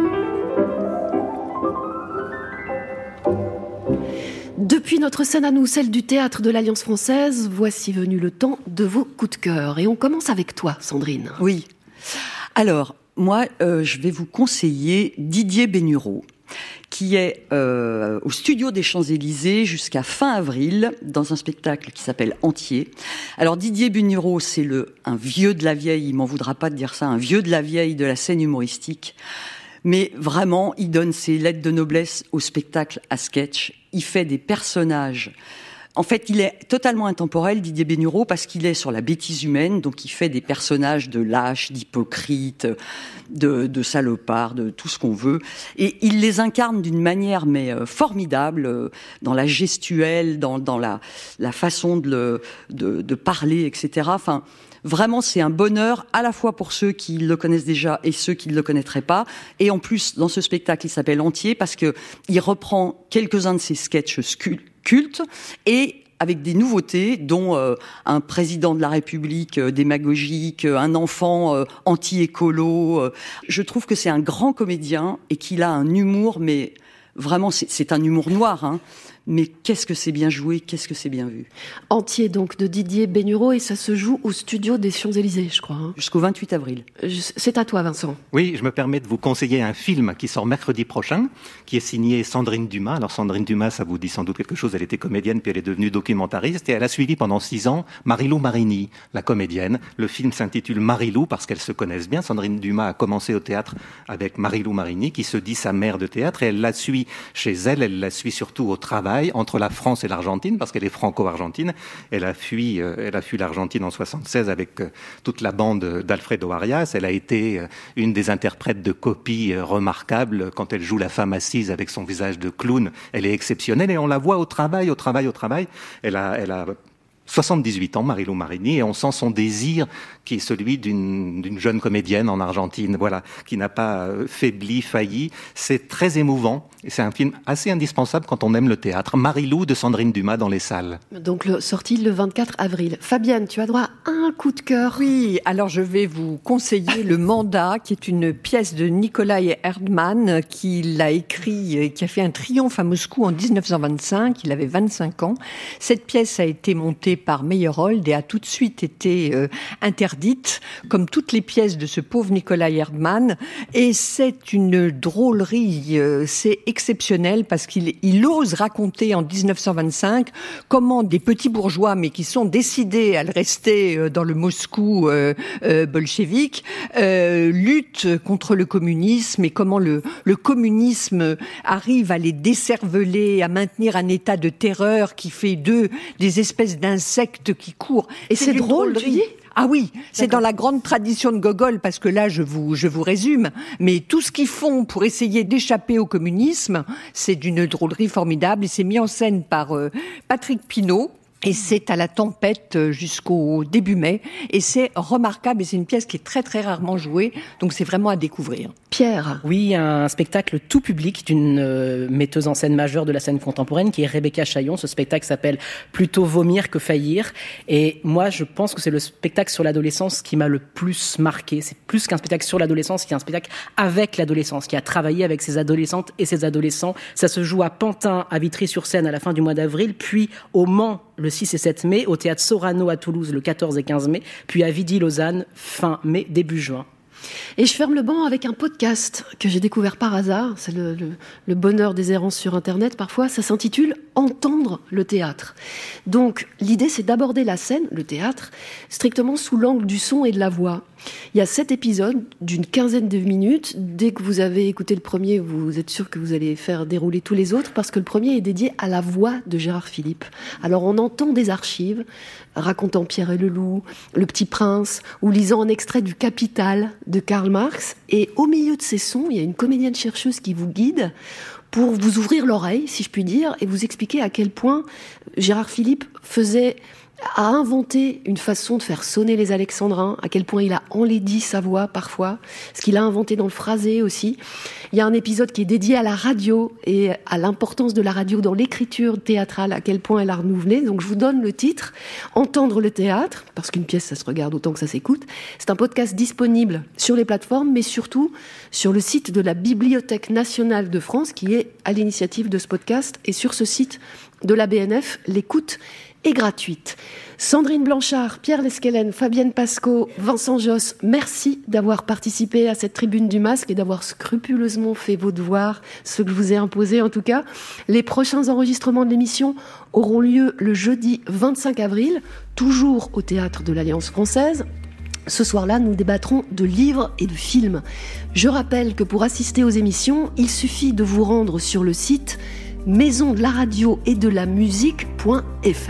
Speaker 3: Depuis notre scène à nous, celle du théâtre de l'Alliance française, voici venu le temps de vos coups de cœur. Et on commence avec toi, Sandrine.
Speaker 5: Oui. Alors, moi, je vais vous conseiller Didier Bénureau, qui est au Studio des Champs-Élysées jusqu'à fin avril, dans un spectacle qui s'appelle Entier. Alors Didier Bénureau, c'est un vieux de la vieille, il m'en voudra pas de dire ça, un vieux de la vieille de la scène humoristique. Mais vraiment, il donne ses lettres de noblesse au spectacle à sketch. Il fait des personnages. En fait, il est totalement intemporel, Didier Bénureau, parce qu'il est sur la bêtise humaine, donc il fait des personnages de lâches, d'hypocrites, de salopards, de tout ce qu'on veut. Et il les incarne d'une manière formidable, dans la gestuelle, dans la façon de parler, etc. Enfin, vraiment, c'est un bonheur à la fois pour ceux qui le connaissent déjà et ceux qui ne le connaîtraient pas. Et en plus, dans ce spectacle, il s'appelle Entier parce que il reprend quelques-uns de ses sketchs cultes et avec des nouveautés, dont un président de la République démagogique, un enfant anti-écolo. Je trouve que c'est un grand comédien et qu'il a un humour, mais vraiment, c'est un humour noir, hein. Mais qu'est-ce que c'est bien joué, qu'est-ce que c'est bien vu.
Speaker 3: Entier, donc, de Didier Bénureau, et ça se joue au Studio des Champs-Élysées, je crois. Hein.
Speaker 5: Jusqu'au 28 avril.
Speaker 3: C'est à toi, Vincent.
Speaker 2: Oui, je me permets de vous conseiller un film qui sort mercredi prochain, qui est signé Sandrine Dumas. Alors Sandrine Dumas, ça vous dit sans doute quelque chose, elle était comédienne, puis elle est devenue documentariste, et elle a suivi pendant 6 ans Marie-Lou Marini, la comédienne. Le film s'intitule Marie-Lou, parce qu'elles se connaissent bien. Sandrine Dumas a commencé au théâtre avec Marie-Lou Marini, qui se dit sa mère de théâtre, et elle la suit chez elle la suit surtout au travail, entre la France et l'Argentine, parce qu'elle est franco-argentine. Elle a fui l'Argentine en 76 avec toute la bande d'Alfredo Arias. Elle a été une des interprètes de copie remarquables. Quand elle joue la femme assise avec son visage de clown, elle est exceptionnelle et on la voit au travail. Elle a 78 ans, Marie-Lou Marini, et on sent son désir qui est celui d'une jeune comédienne en Argentine, voilà, qui n'a pas failli. C'est très émouvant, et c'est un film assez indispensable quand on aime le théâtre. Marie-Lou de Sandrine Dumas dans les salles.
Speaker 3: Donc, sorti le 24 avril. Fabienne, tu as droit à un coup de cœur.
Speaker 7: Oui, alors je vais vous conseiller Le Mandat, qui est une pièce de Nikolai Erdmann, qui l'a écrit et qui a fait un triomphe à Moscou en 1925. Il avait 25 ans. Cette pièce a été montée par Meyerhold et a tout de suite été interdite, comme toutes les pièces de ce pauvre Nikolai Erdmann. Et c'est une drôlerie, c'est exceptionnel parce qu'il ose raconter en 1925 comment des petits bourgeois, mais qui sont décidés à le rester dans le Moscou bolchevique, luttent contre le communisme et comment le communisme arrive à les décerveler, à maintenir un état de terreur qui fait d'eux des espèces d'insectes qui courent.
Speaker 3: Et c'est drôle, tu dis ?
Speaker 7: Ah oui, c'est dans la grande tradition de Gogol, parce que là, je vous résume, mais tout ce qu'ils font pour essayer d'échapper au communisme, c'est d'une drôlerie formidable, et c'est mis en scène par Patrick Pinault, et c'est à la Tempête jusqu'au début mai, et c'est remarquable, et c'est une pièce qui est très très rarement jouée, donc c'est vraiment à découvrir.
Speaker 3: Pierre.
Speaker 6: Oui, un spectacle tout public d'une metteuse en scène majeure de la scène contemporaine qui est Rebecca Chaillon. Ce spectacle s'appelle Plutôt vomir que faillir. Et moi, je pense que c'est le spectacle sur l'adolescence qui m'a le plus marqué. C'est plus qu'un spectacle sur l'adolescence, qui est un spectacle avec l'adolescence, qui a travaillé avec ses adolescentes et ses adolescents. Ça se joue à Pantin, à Vitry-sur-Seine à la fin du mois d'avril, puis au Mans le 6 et 7 mai, au théâtre Sorano à Toulouse le 14 et 15 mai, puis à Vidy-Lausanne fin mai, début juin.
Speaker 3: Et je ferme le banc avec un podcast que j'ai découvert par hasard. C'est le bonheur des errances sur Internet parfois. Ça s'intitule « Entendre le théâtre ». Donc l'idée, c'est d'aborder la scène, le théâtre, strictement sous l'angle du son et de la voix. Il y a 7 épisodes d'une quinzaine de minutes. Dès que vous avez écouté le premier, vous êtes sûr que vous allez faire dérouler tous les autres, parce que le premier est dédié à la voix de Gérard Philipe. Alors on entend des archives racontant Pierre et le Loup, Le Petit Prince, ou lisant un extrait du Capital de Karl Marx. Et au milieu de ces sons, il y a une comédienne chercheuse qui vous guide pour vous ouvrir l'oreille, si je puis dire, et vous expliquer à quel point Gérard Philipe a inventé une façon de faire sonner les alexandrins, à quel point il a enlaidi sa voix parfois, ce qu'il a inventé dans le phrasé aussi. Il y a un épisode qui est dédié à la radio et à l'importance de la radio dans l'écriture théâtrale, à quel point elle a renouvelé. Donc je vous donne le titre, Entendre le théâtre, parce qu'une pièce ça se regarde autant que ça s'écoute. C'est un podcast disponible sur les plateformes, mais surtout sur le site de la Bibliothèque nationale de France, qui est à l'initiative de ce podcast, et sur ce site de la BNF, l'écoute est gratuite. Sandrine Blanchard, Pierre Lesquelen, Fabienne Pasco, Vincent Josse, merci d'avoir participé à cette tribune du masque et d'avoir scrupuleusement fait vos devoirs, ce que je vous ai imposé en tout cas. Les prochains enregistrements de l'émission auront lieu le jeudi 25 avril, toujours au Théâtre de l'Alliance française. Ce soir-là, nous débattrons de livres et de films. Je rappelle que pour assister aux émissions, il suffit de vous rendre sur le site maison de la radio et de la musique.fr.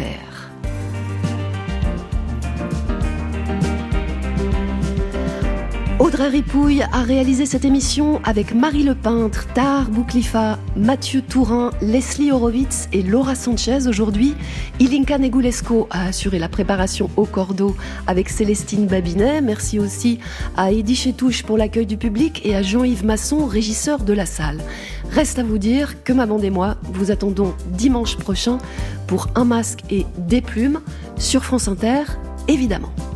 Speaker 3: Audrey Ripouille a réalisé cette émission avec Marie Lepeintre, Tahar Bouklifa, Mathieu Tourin, Leslie Horowitz et Laura Sanchez. Aujourd'hui, Ilinka Negulesco a assuré la préparation au cordeau avec Célestine Babinet. Merci aussi à Eddy Chetouche pour l'accueil du public et à Jean-Yves Masson, régisseur de la salle. Reste à vous dire que ma bande et moi vous attendons dimanche prochain pour Un masque et des plumes sur France Inter, évidemment.